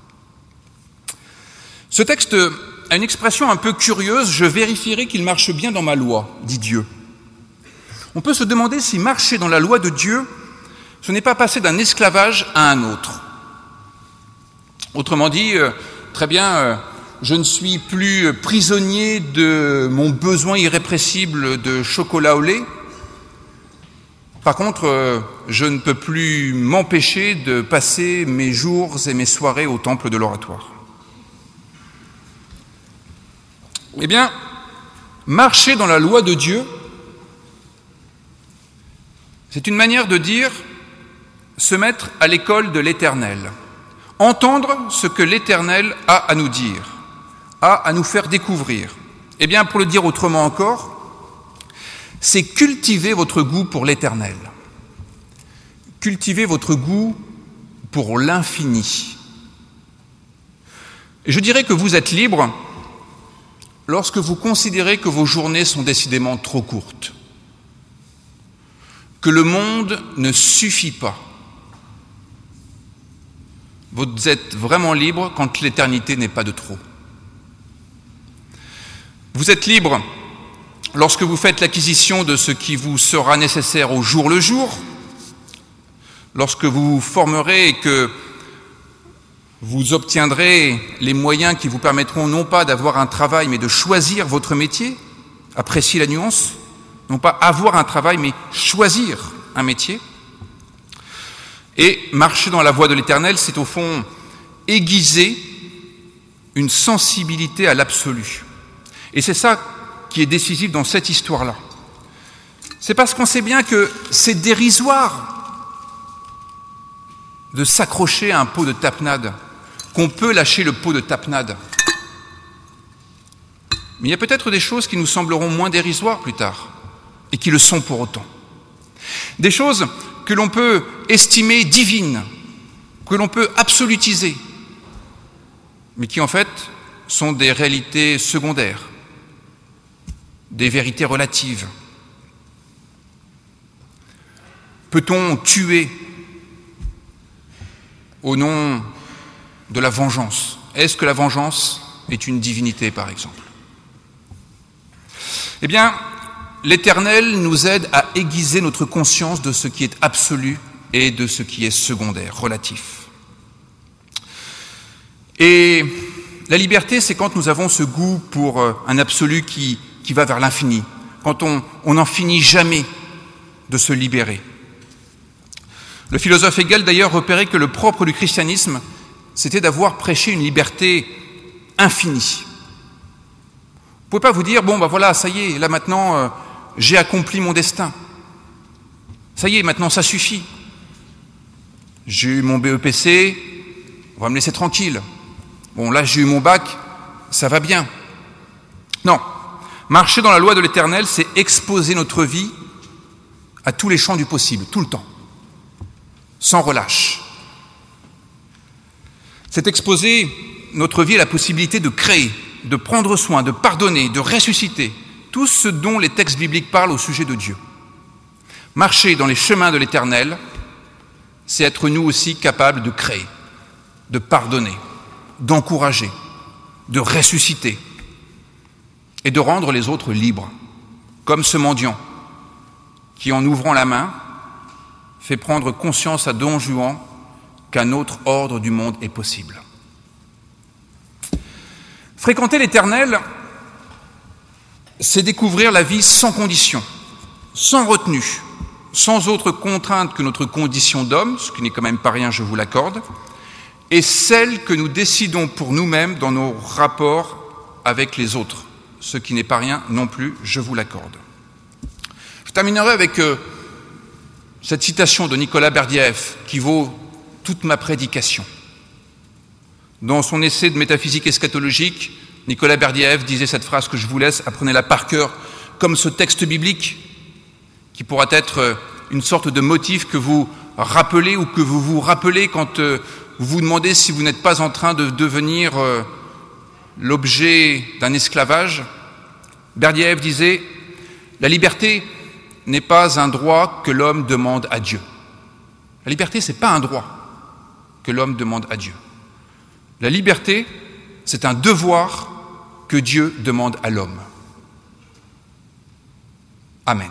Ce texte a une expression un peu curieuse, je vérifierai qu'il marche bien dans ma loi, dit Dieu. On peut se demander si marcher dans la loi de Dieu, ce n'est pas passer d'un esclavage à un autre. Autrement dit, très bien, je ne suis plus prisonnier de mon besoin irrépressible de chocolat au lait. Par contre, je ne peux plus m'empêcher de passer mes jours et mes soirées au temple de l'oratoire. Eh bien, marcher dans la loi de Dieu, c'est une manière de dire se mettre à l'école de l'Éternel, entendre ce que l'Éternel a à nous dire, a à nous faire découvrir. Eh bien, pour le dire autrement encore, c'est cultiver votre goût pour l'Éternel, cultiver votre goût pour l'infini. Et je dirais que vous êtes libre lorsque vous considérez que vos journées sont décidément trop courtes, que le monde ne suffit pas. Vous êtes vraiment libre quand l'éternité n'est pas de trop. Vous êtes libre lorsque vous faites l'acquisition de ce qui vous sera nécessaire au jour le jour, lorsque vous vous formerez et que vous obtiendrez les moyens qui vous permettront non pas d'avoir un travail, mais de choisir votre métier. Appréciez la nuance. Non pas avoir un travail, mais choisir un métier. Et marcher dans la voie de l'Éternel, c'est au fond aiguiser une sensibilité à l'absolu. Et c'est ça qui est décisif dans cette histoire-là. C'est parce qu'on sait bien que c'est dérisoire de s'accrocher à un pot de tapenade, qu'on peut lâcher le pot de tapenade. Mais il y a peut-être des choses qui nous sembleront moins dérisoires plus tard, et qui le sont pour autant. Des choses que l'on peut estimer divines, que l'on peut absolutiser, mais qui en fait sont des réalités secondaires, des vérités relatives. Peut-on tuer au nom de la vengeance? Est-ce que la vengeance est une divinité, par exemple? Eh bien, l'Éternel nous aide à aiguiser notre conscience de ce qui est absolu et de ce qui est secondaire, relatif. Et la liberté, c'est quand nous avons ce goût pour un absolu qui va vers l'infini, quand on n'en finit jamais de se libérer. Le philosophe Hegel, d'ailleurs, repérait que le propre du christianisme, c'était d'avoir prêché une liberté infinie. Vous ne pouvez pas vous dire, bon, ben voilà, ça y est, là maintenant, j'ai accompli mon destin. Ça y est, maintenant, ça suffit. J'ai eu mon BEPC, on va me laisser tranquille. Bon, là, j'ai eu mon bac, ça va bien. Non. Marcher dans la loi de l'Éternel, c'est exposer notre vie à tous les champs du possible, tout le temps, sans relâche. C'est exposer notre vie à la possibilité de créer, de prendre soin, de pardonner, de ressusciter, tout ce dont les textes bibliques parlent au sujet de Dieu. Marcher dans les chemins de l'Éternel, c'est être nous aussi capables de créer, de pardonner, d'encourager, de ressusciter et de rendre les autres libres, comme ce mendiant qui, en ouvrant la main, fait prendre conscience à Don Juan qu'un autre ordre du monde est possible. Fréquenter l'Éternel, c'est découvrir la vie sans condition, sans retenue, sans autre contrainte que notre condition d'homme, ce qui n'est quand même pas rien, je vous l'accorde, et celle que nous décidons pour nous-mêmes dans nos rapports avec les autres, ce qui n'est pas rien non plus, je vous l'accorde. Je terminerai avec cette citation de Nicolas Berdyaev qui vaut toute ma prédication. Dans son essai de métaphysique eschatologique, Nicolas Berdyaev disait cette phrase que je vous laisse, apprenez-la par cœur, comme ce texte biblique qui pourra être une sorte de motif que vous rappelez ou que vous vous rappelez quand vous vous demandez si vous n'êtes pas en train de devenir l'objet d'un esclavage. Berdyaev disait « La liberté n'est pas un droit que l'homme demande à Dieu. » La liberté, ce n'est pas un droit que l'homme demande à Dieu. La liberté, c'est un devoir que Dieu demande à l'homme. Amen.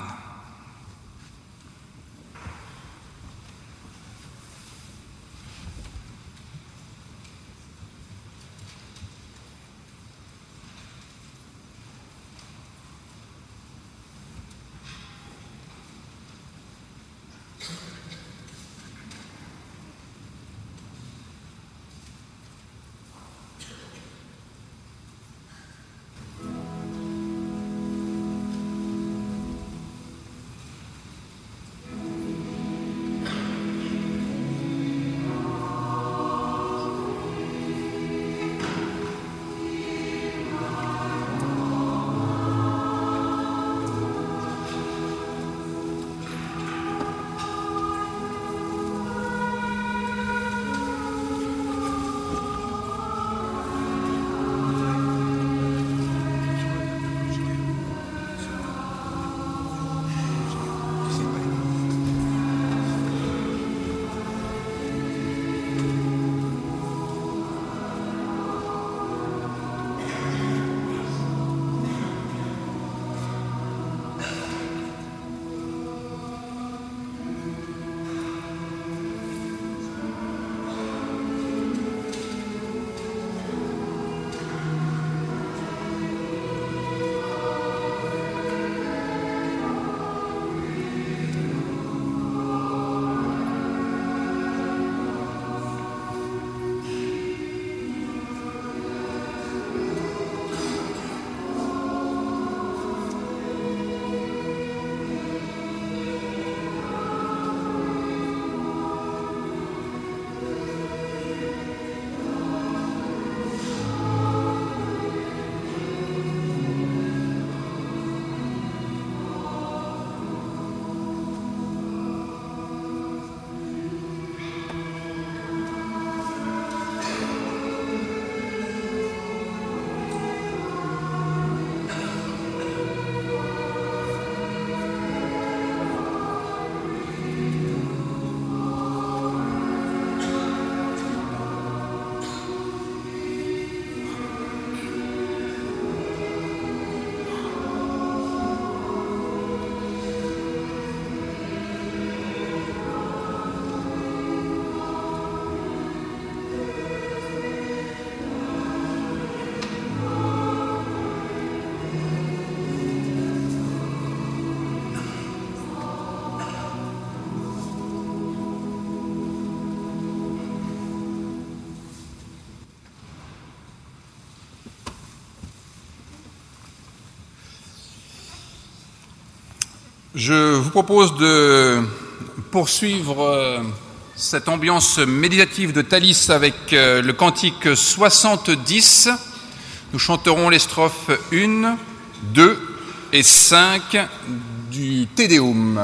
Je vous propose de poursuivre cette ambiance méditative de Thalys avec le cantique 70. Nous chanterons les strophes 1, 2 et 5 du Te Deum.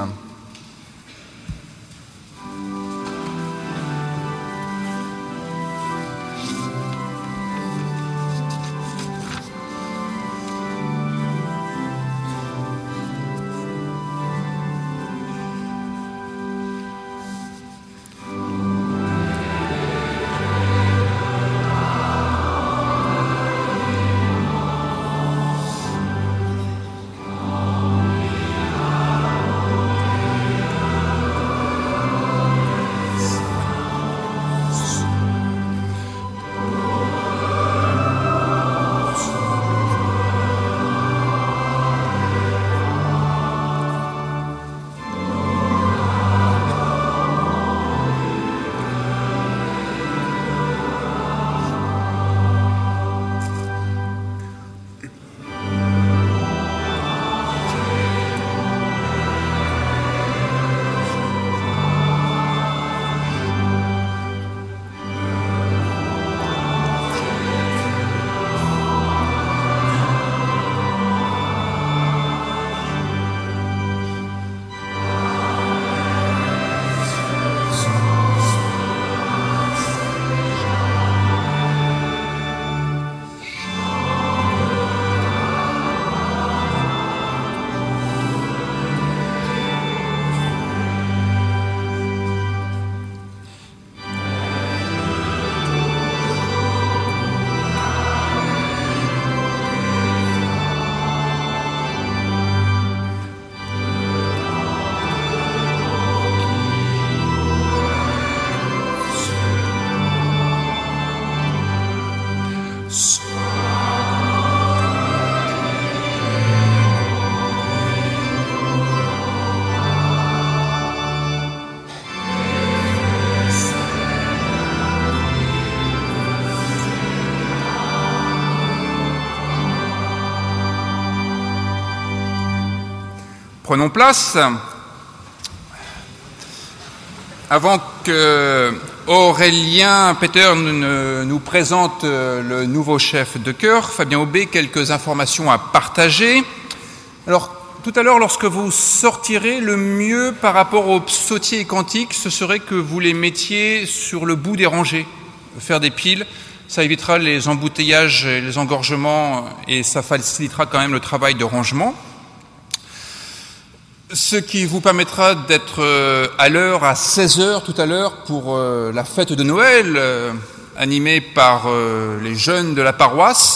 Prenons place. Avant que Aurélien Peter nous présente le nouveau chef de chœur, Fabien Aubé, quelques informations à partager. Alors, tout à l'heure, lorsque vous sortirez, le mieux par rapport aux psautiers et cantiques, ce serait que vous les mettiez sur le bout des rangées, faire des piles. Ça évitera les embouteillages et les engorgements et ça facilitera quand même le travail de rangement. Ce qui vous permettra d'être à l'heure, à 16h tout à l'heure, pour la fête de Noël, animée par les jeunes de la paroisse.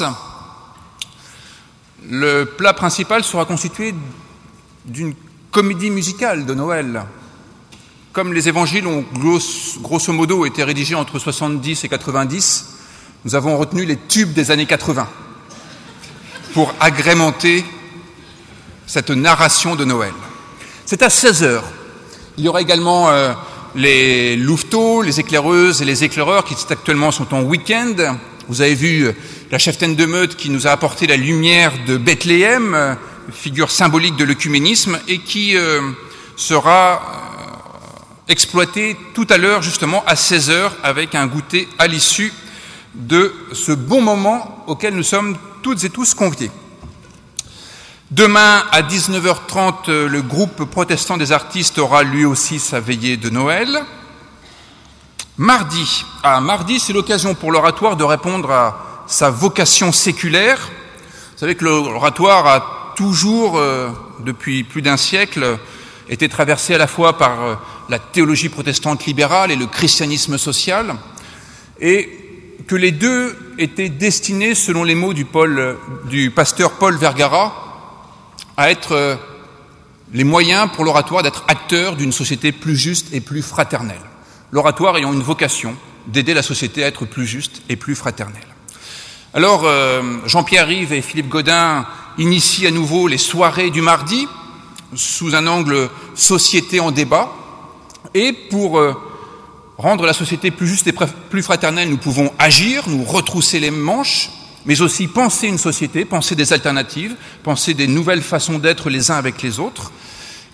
Le plat principal sera constitué d'une comédie musicale de Noël. Comme les évangiles ont grosso modo été rédigés entre 70 et 90, nous avons retenu les tubes des années 80 pour agrémenter cette narration de Noël. C'est à 16h. Il y aura également les louveteaux, les éclaireuses et les éclaireurs qui actuellement sont en week-end. Vous avez vu la cheftaine de Meute qui nous a apporté la lumière de Bethléem, figure symbolique de l'œcuménisme, et qui sera exploitée tout à l'heure, justement à 16h, avec un goûter à l'issue de ce bon moment auquel nous sommes toutes et tous conviés. Demain, à 19h30, le groupe protestant des artistes aura lui aussi sa veillée de Noël. Mardi, c'est l'occasion pour l'oratoire de répondre à sa vocation séculaire. Vous savez que l'oratoire a toujours, depuis plus d'un siècle, été traversé à la fois par la théologie protestante libérale et le christianisme social, et que les deux étaient destinés, selon les mots du pasteur Paul Vergara, à être les moyens pour l'oratoire d'être acteur d'une société plus juste et plus fraternelle. L'oratoire ayant une vocation d'aider la société à être plus juste et plus fraternelle. Alors, Jean-Pierre Rive et Philippe Godin initient à nouveau les soirées du mardi, sous un angle société en débat, et pour rendre la société plus juste et plus fraternelle, nous pouvons agir, nous retrousser les manches, mais aussi penser une société, penser des alternatives, penser des nouvelles façons d'être les uns avec les autres.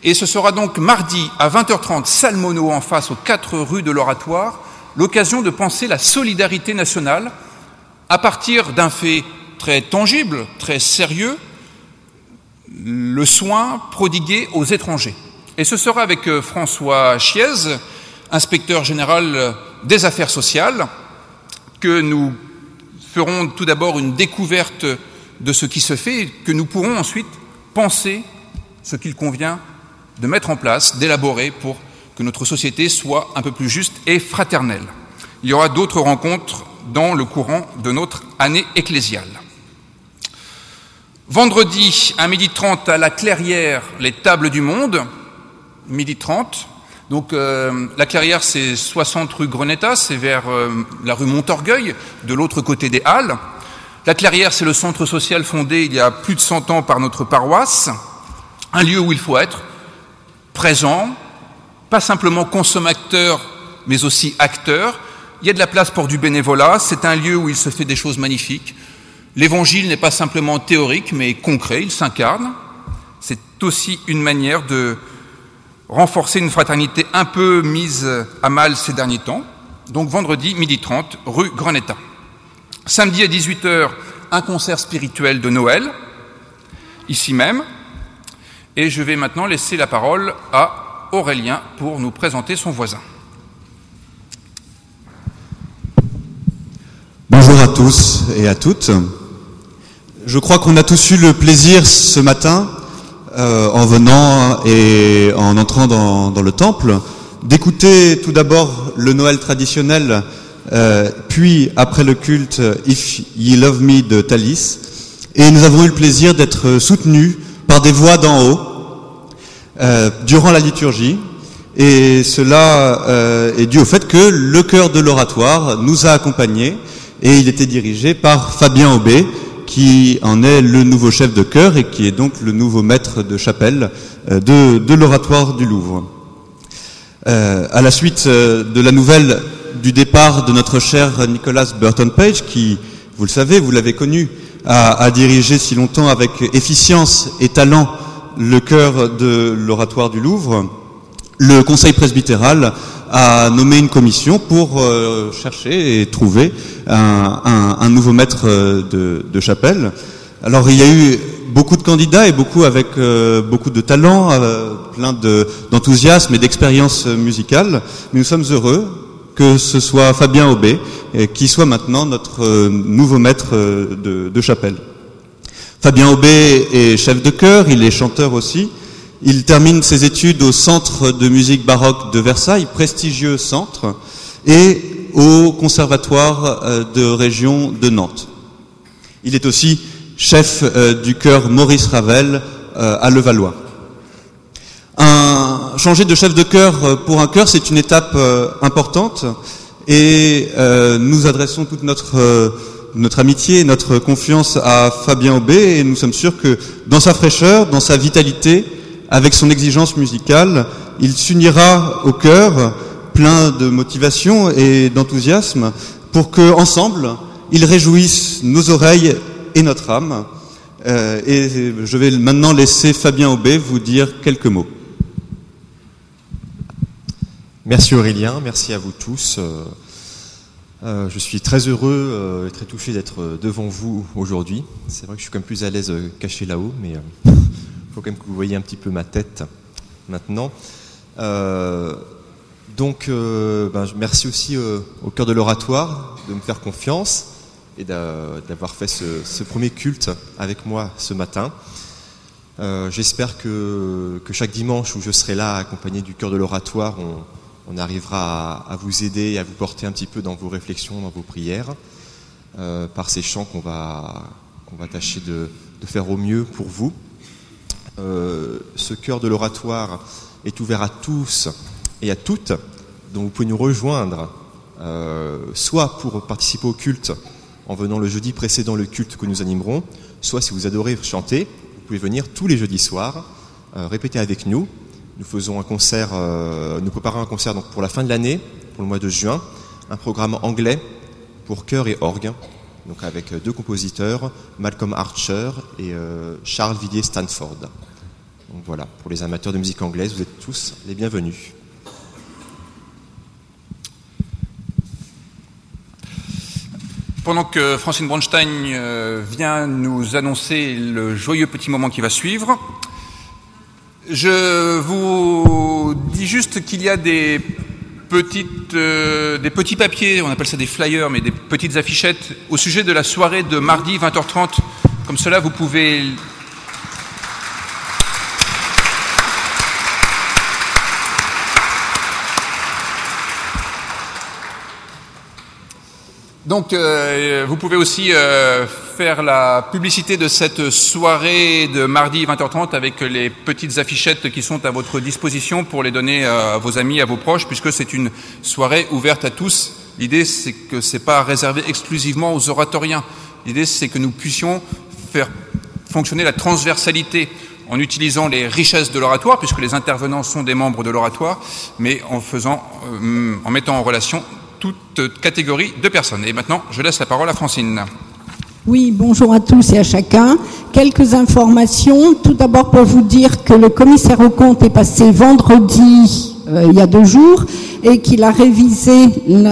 Et ce sera donc mardi à 20h30, salle Monod en face, aux 4 rues de l'Oratoire, l'occasion de penser la solidarité nationale à partir d'un fait très tangible, très sérieux, le soin prodigué aux étrangers. Et ce sera avec François Chiez, inspecteur général des affaires sociales, que nous ferons tout d'abord une découverte de ce qui se fait et que nous pourrons ensuite penser ce qu'il convient de mettre en place, d'élaborer pour que notre société soit un peu plus juste et fraternelle. Il y aura d'autres rencontres dans le courant de notre année ecclésiale. Vendredi, à 12h30, à la Clairière, les Tables du Monde, 12h30. Donc la Clairière, c'est 60 rue Greneta, c'est vers la rue Montorgueil, de l'autre côté des Halles. La Clairière, c'est le centre social fondé il y a plus de 100 ans par notre paroisse, un lieu où il faut être présent, pas simplement consommateur, mais aussi acteur. Il y a de la place pour du bénévolat, c'est un lieu où il se fait des choses magnifiques. L'évangile n'est pas simplement théorique, mais concret, il s'incarne. C'est aussi une manière de renforcer une fraternité un peu mise à mal ces derniers temps. Donc vendredi, 12h30, rue Greneta. Samedi à 18h, un concert spirituel de Noël, ici même. Et je vais maintenant laisser la parole à Aurélien pour nous présenter son voisin. Bonjour à tous et à toutes. Je crois qu'on a tous eu le plaisir ce matin, en venant et en entrant dans le temple, d'écouter tout d'abord le Noël traditionnel, puis après le culte « If Ye Love Me » de Thalys. Et nous avons eu le plaisir d'être soutenus par des voix d'en haut durant la liturgie, et cela est dû au fait que le chœur de l'Oratoire nous a accompagnés, et il était dirigé par Fabien Aubé, qui en est le nouveau chef de chœur et qui est donc le nouveau maître de chapelle de l'Oratoire du Louvre. À la suite de la nouvelle du départ de notre cher Nicholas Burton Page, qui, vous le savez, vous l'avez connu, a dirigé si longtemps avec efficience et talent le chœur de l'Oratoire du Louvre, le conseil presbytéral a nommé une commission pour chercher et trouver un nouveau maître de chapelle. Alors il y a eu beaucoup de candidats et beaucoup avec beaucoup de talent, plein d'enthousiasme et d'expérience musicale, mais nous sommes heureux que ce soit Fabien Aubé qui soit maintenant notre nouveau maître de chapelle. Fabien Aubé est chef de chœur, il est chanteur aussi. Il termine ses études au Centre de musique baroque de Versailles, prestigieux centre, et au Conservatoire de région de Nantes. Il est aussi chef du chœur Maurice Ravel à Levallois. Changer de chef de chœur pour un chœur, c'est une étape importante, et nous adressons toute notre amitié et notre confiance à Fabien Aubé, et nous sommes sûrs que dans sa fraîcheur, dans sa vitalité, avec son exigence musicale, il s'unira au chœur, plein de motivation et d'enthousiasme, pour que, ensemble, il réjouisse nos oreilles et notre âme. Et je vais maintenant laisser Fabien Aubé vous dire quelques mots. Merci Aurélien, merci à vous tous. Je suis très heureux et très touché d'être devant vous aujourd'hui. C'est vrai que je suis quand même plus à l'aise caché là-haut, mais il faut quand même que vous voyez un petit peu ma tête maintenant. Merci aussi au cœur de l'Oratoire de me faire confiance et d'avoir fait ce premier culte avec moi ce matin. J'espère que chaque dimanche où je serai là accompagné du cœur de l'Oratoire, on arrivera à vous aider et à vous porter un petit peu dans vos réflexions, dans vos prières, par ces chants qu'on va tâcher de faire au mieux pour vous. Ce cœur de l'Oratoire est ouvert à tous et à toutes, donc vous pouvez nous rejoindre soit pour participer au culte en venant le jeudi précédent le culte que nous animerons, soit si vous adorez chanter, vous pouvez venir tous les jeudis soirs, répéter avec nous. Nous faisons un concert, nous préparons un concert donc pour la fin de l'année, pour le mois de juin, un programme anglais pour chœur et orgue, donc avec deux compositeurs, Malcolm Archer et Charles Villiers Stanford. Donc voilà, pour les amateurs de musique anglaise, vous êtes tous les bienvenus. Pendant que Francine Bronstein vient nous annoncer le joyeux petit moment qui va suivre, je vous dis juste qu'il y a des petits papiers, on appelle ça des flyers, mais des petites affichettes au sujet de la soirée de mardi 20h30. Comme cela, vous pouvez... Donc, vous pouvez aussi faire la publicité de cette soirée de mardi 20h30 avec les petites affichettes qui sont à votre disposition pour les donner à vos amis, à vos proches, puisque c'est une soirée ouverte à tous. L'idée, c'est que c'est pas réservé exclusivement aux oratoriens. L'idée, c'est que nous puissions faire fonctionner la transversalité en utilisant les richesses de l'oratoire, puisque les intervenants sont des membres de l'oratoire, mais en mettant en relation toute catégorie de personnes. Et maintenant, je laisse la parole à Francine. Oui, bonjour à tous et à chacun. Quelques informations. Tout d'abord pour vous dire que le commissaire aux comptes est passé vendredi, il y a 2 jours, et qu'il a révisé...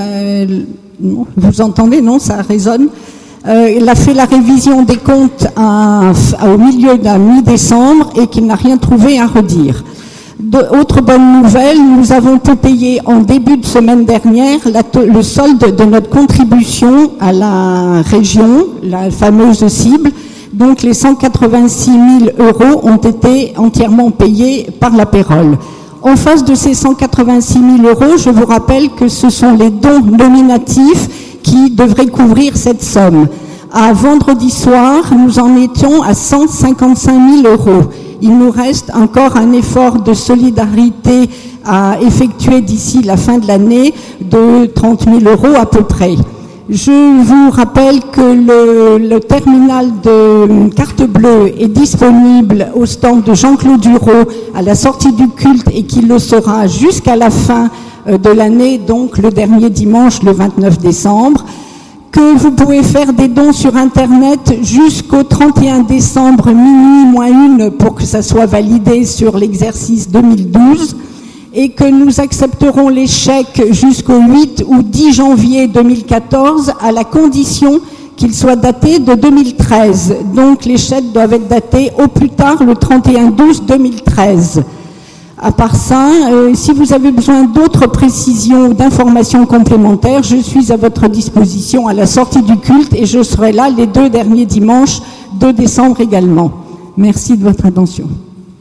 Vous entendez, non? Ça résonne. Il a fait la révision des comptes au milieu de mi-décembre et qu'il n'a rien trouvé à redire. Autre bonne nouvelle, nous avons tout payé en début de semaine dernière le solde de notre contribution à la région, la fameuse cible. Donc les 186 000 € ont été entièrement payés par la Pérole. En face de ces 186 000 €, je vous rappelle que ce sont les dons nominatifs qui devraient couvrir cette somme. À vendredi soir, nous en étions à 155 000 €. Il nous reste encore un effort de solidarité à effectuer d'ici la fin de l'année de 30 000 € à peu près. Je vous rappelle que le terminal de carte bleue est disponible au stand de Jean-Claude Dureau à la sortie du culte et qu'il le sera jusqu'à la fin de l'année, donc le dernier dimanche, le 29 décembre. Que vous pouvez faire des dons sur Internet jusqu'au 31 décembre minuit -1 pour que ça soit validé sur l'exercice 2012 et que nous accepterons les chèques jusqu'au 8 ou 10 janvier 2014 à la condition qu'ils soient datés de 2013. Donc les chèques doivent être datés au plus tard le 31/12/2013. À part ça, si vous avez besoin d'autres précisions ou d'informations complémentaires, je suis à votre disposition à la sortie du culte et je serai là les 2 derniers dimanches de décembre également. Merci de votre attention.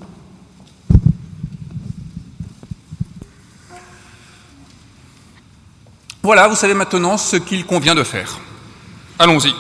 Voilà, vous savez maintenant ce qu'il convient de faire. Allons-y.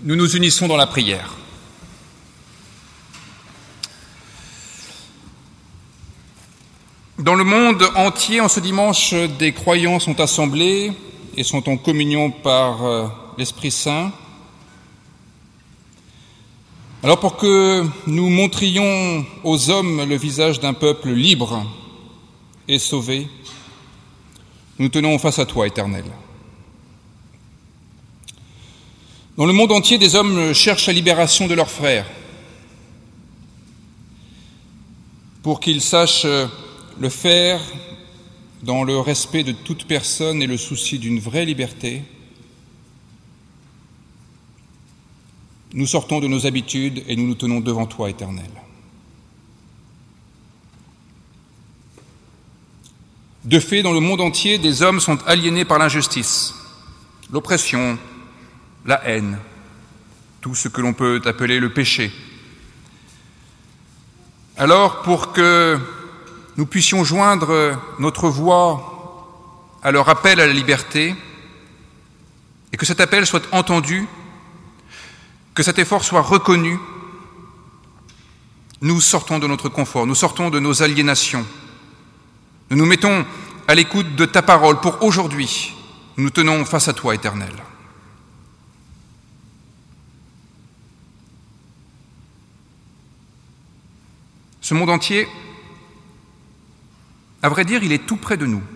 nous nous unissons dans la prière. Dans le monde entier, en ce dimanche, des croyants sont assemblés et sont en communion par l'Esprit Saint. Alors pour que nous montrions aux hommes le visage d'un peuple libre et sauvé, nous tenons face à toi, Éternel. Dans le monde entier, des hommes cherchent la libération de leurs frères pour qu'ils sachent le faire dans le respect de toute personne et le souci d'une vraie liberté. Nous sortons de nos habitudes et nous nous tenons devant toi, Éternel. De fait, dans le monde entier, des hommes sont aliénés par l'injustice, l'oppression, la haine, tout ce que l'on peut appeler le péché. Alors, pour que nous puissions joindre notre voix à leur appel à la liberté et que cet appel soit entendu, que cet effort soit reconnu, nous sortons de notre confort, nous sortons de nos aliénations. Nous nous mettons à l'écoute de ta parole pour aujourd'hui. Nous nous tenons face à toi, Éternel. Ce monde entier, à vrai dire, il est tout près de nous.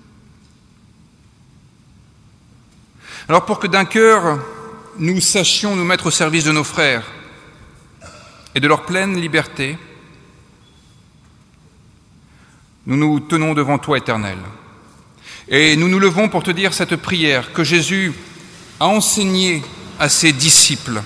Alors pour que d'un cœur, nous sachions nous mettre au service de nos frères et de leur pleine liberté, nous nous tenons devant toi, Éternel. Et nous nous levons pour te dire cette prière que Jésus a enseignée à ses disciples.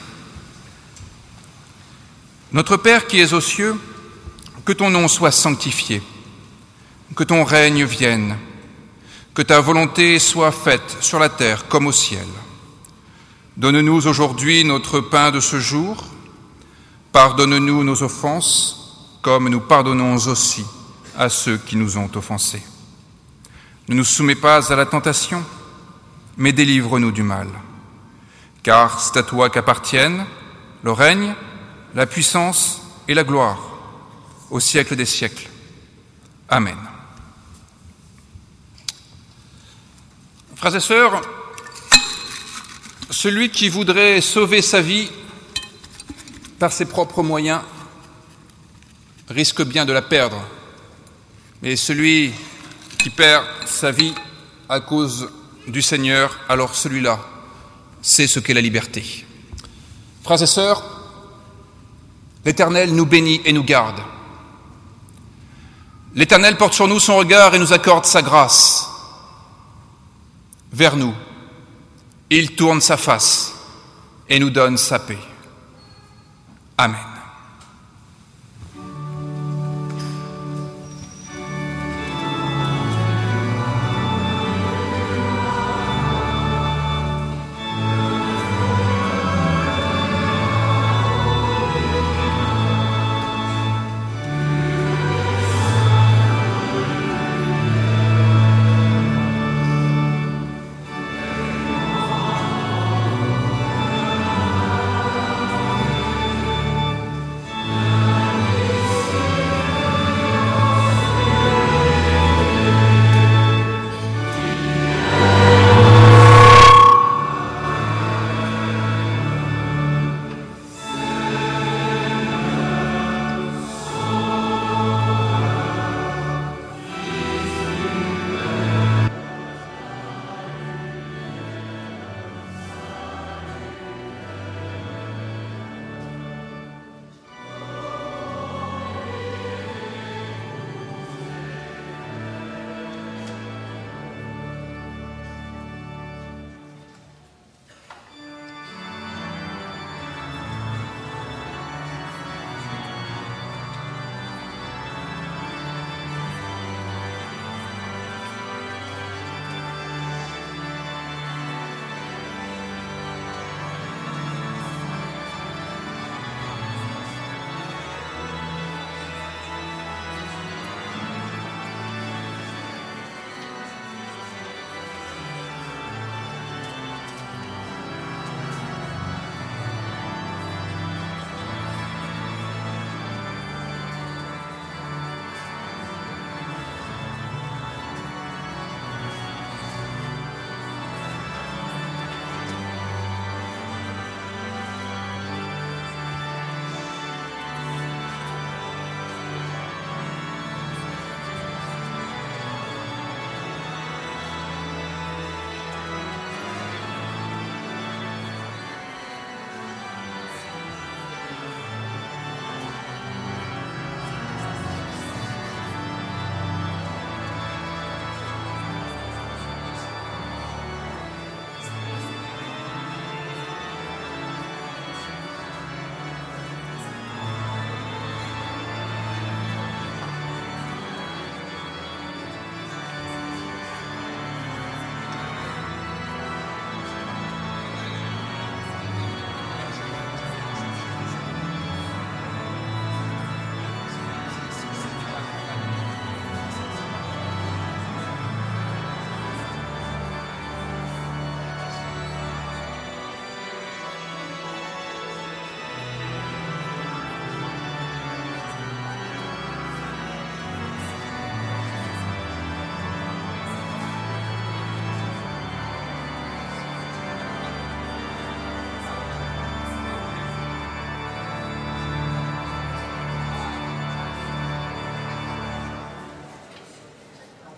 Notre Père qui es aux cieux, que ton nom soit sanctifié, que ton règne vienne, que ta volonté soit faite sur la terre comme au ciel. Donne-nous aujourd'hui notre pain de ce jour. Pardonne-nous nos offenses, comme nous pardonnons aussi à ceux qui nous ont offensés. Ne nous soumets pas à la tentation, mais délivre-nous du mal. Car c'est à toi qu'appartiennent le règne, la puissance et la gloire, au siècle des siècles. Amen. Frères et sœurs, celui qui voudrait sauver sa vie par ses propres moyens risque bien de la perdre. Mais celui qui perd sa vie à cause du Seigneur, alors celui-là sait ce qu'est la liberté. Frères et sœurs, l'Éternel nous bénit et nous garde. L'Éternel porte sur nous son regard et nous accorde sa grâce. Vers nous, il tourne sa face et nous donne sa paix. Amen.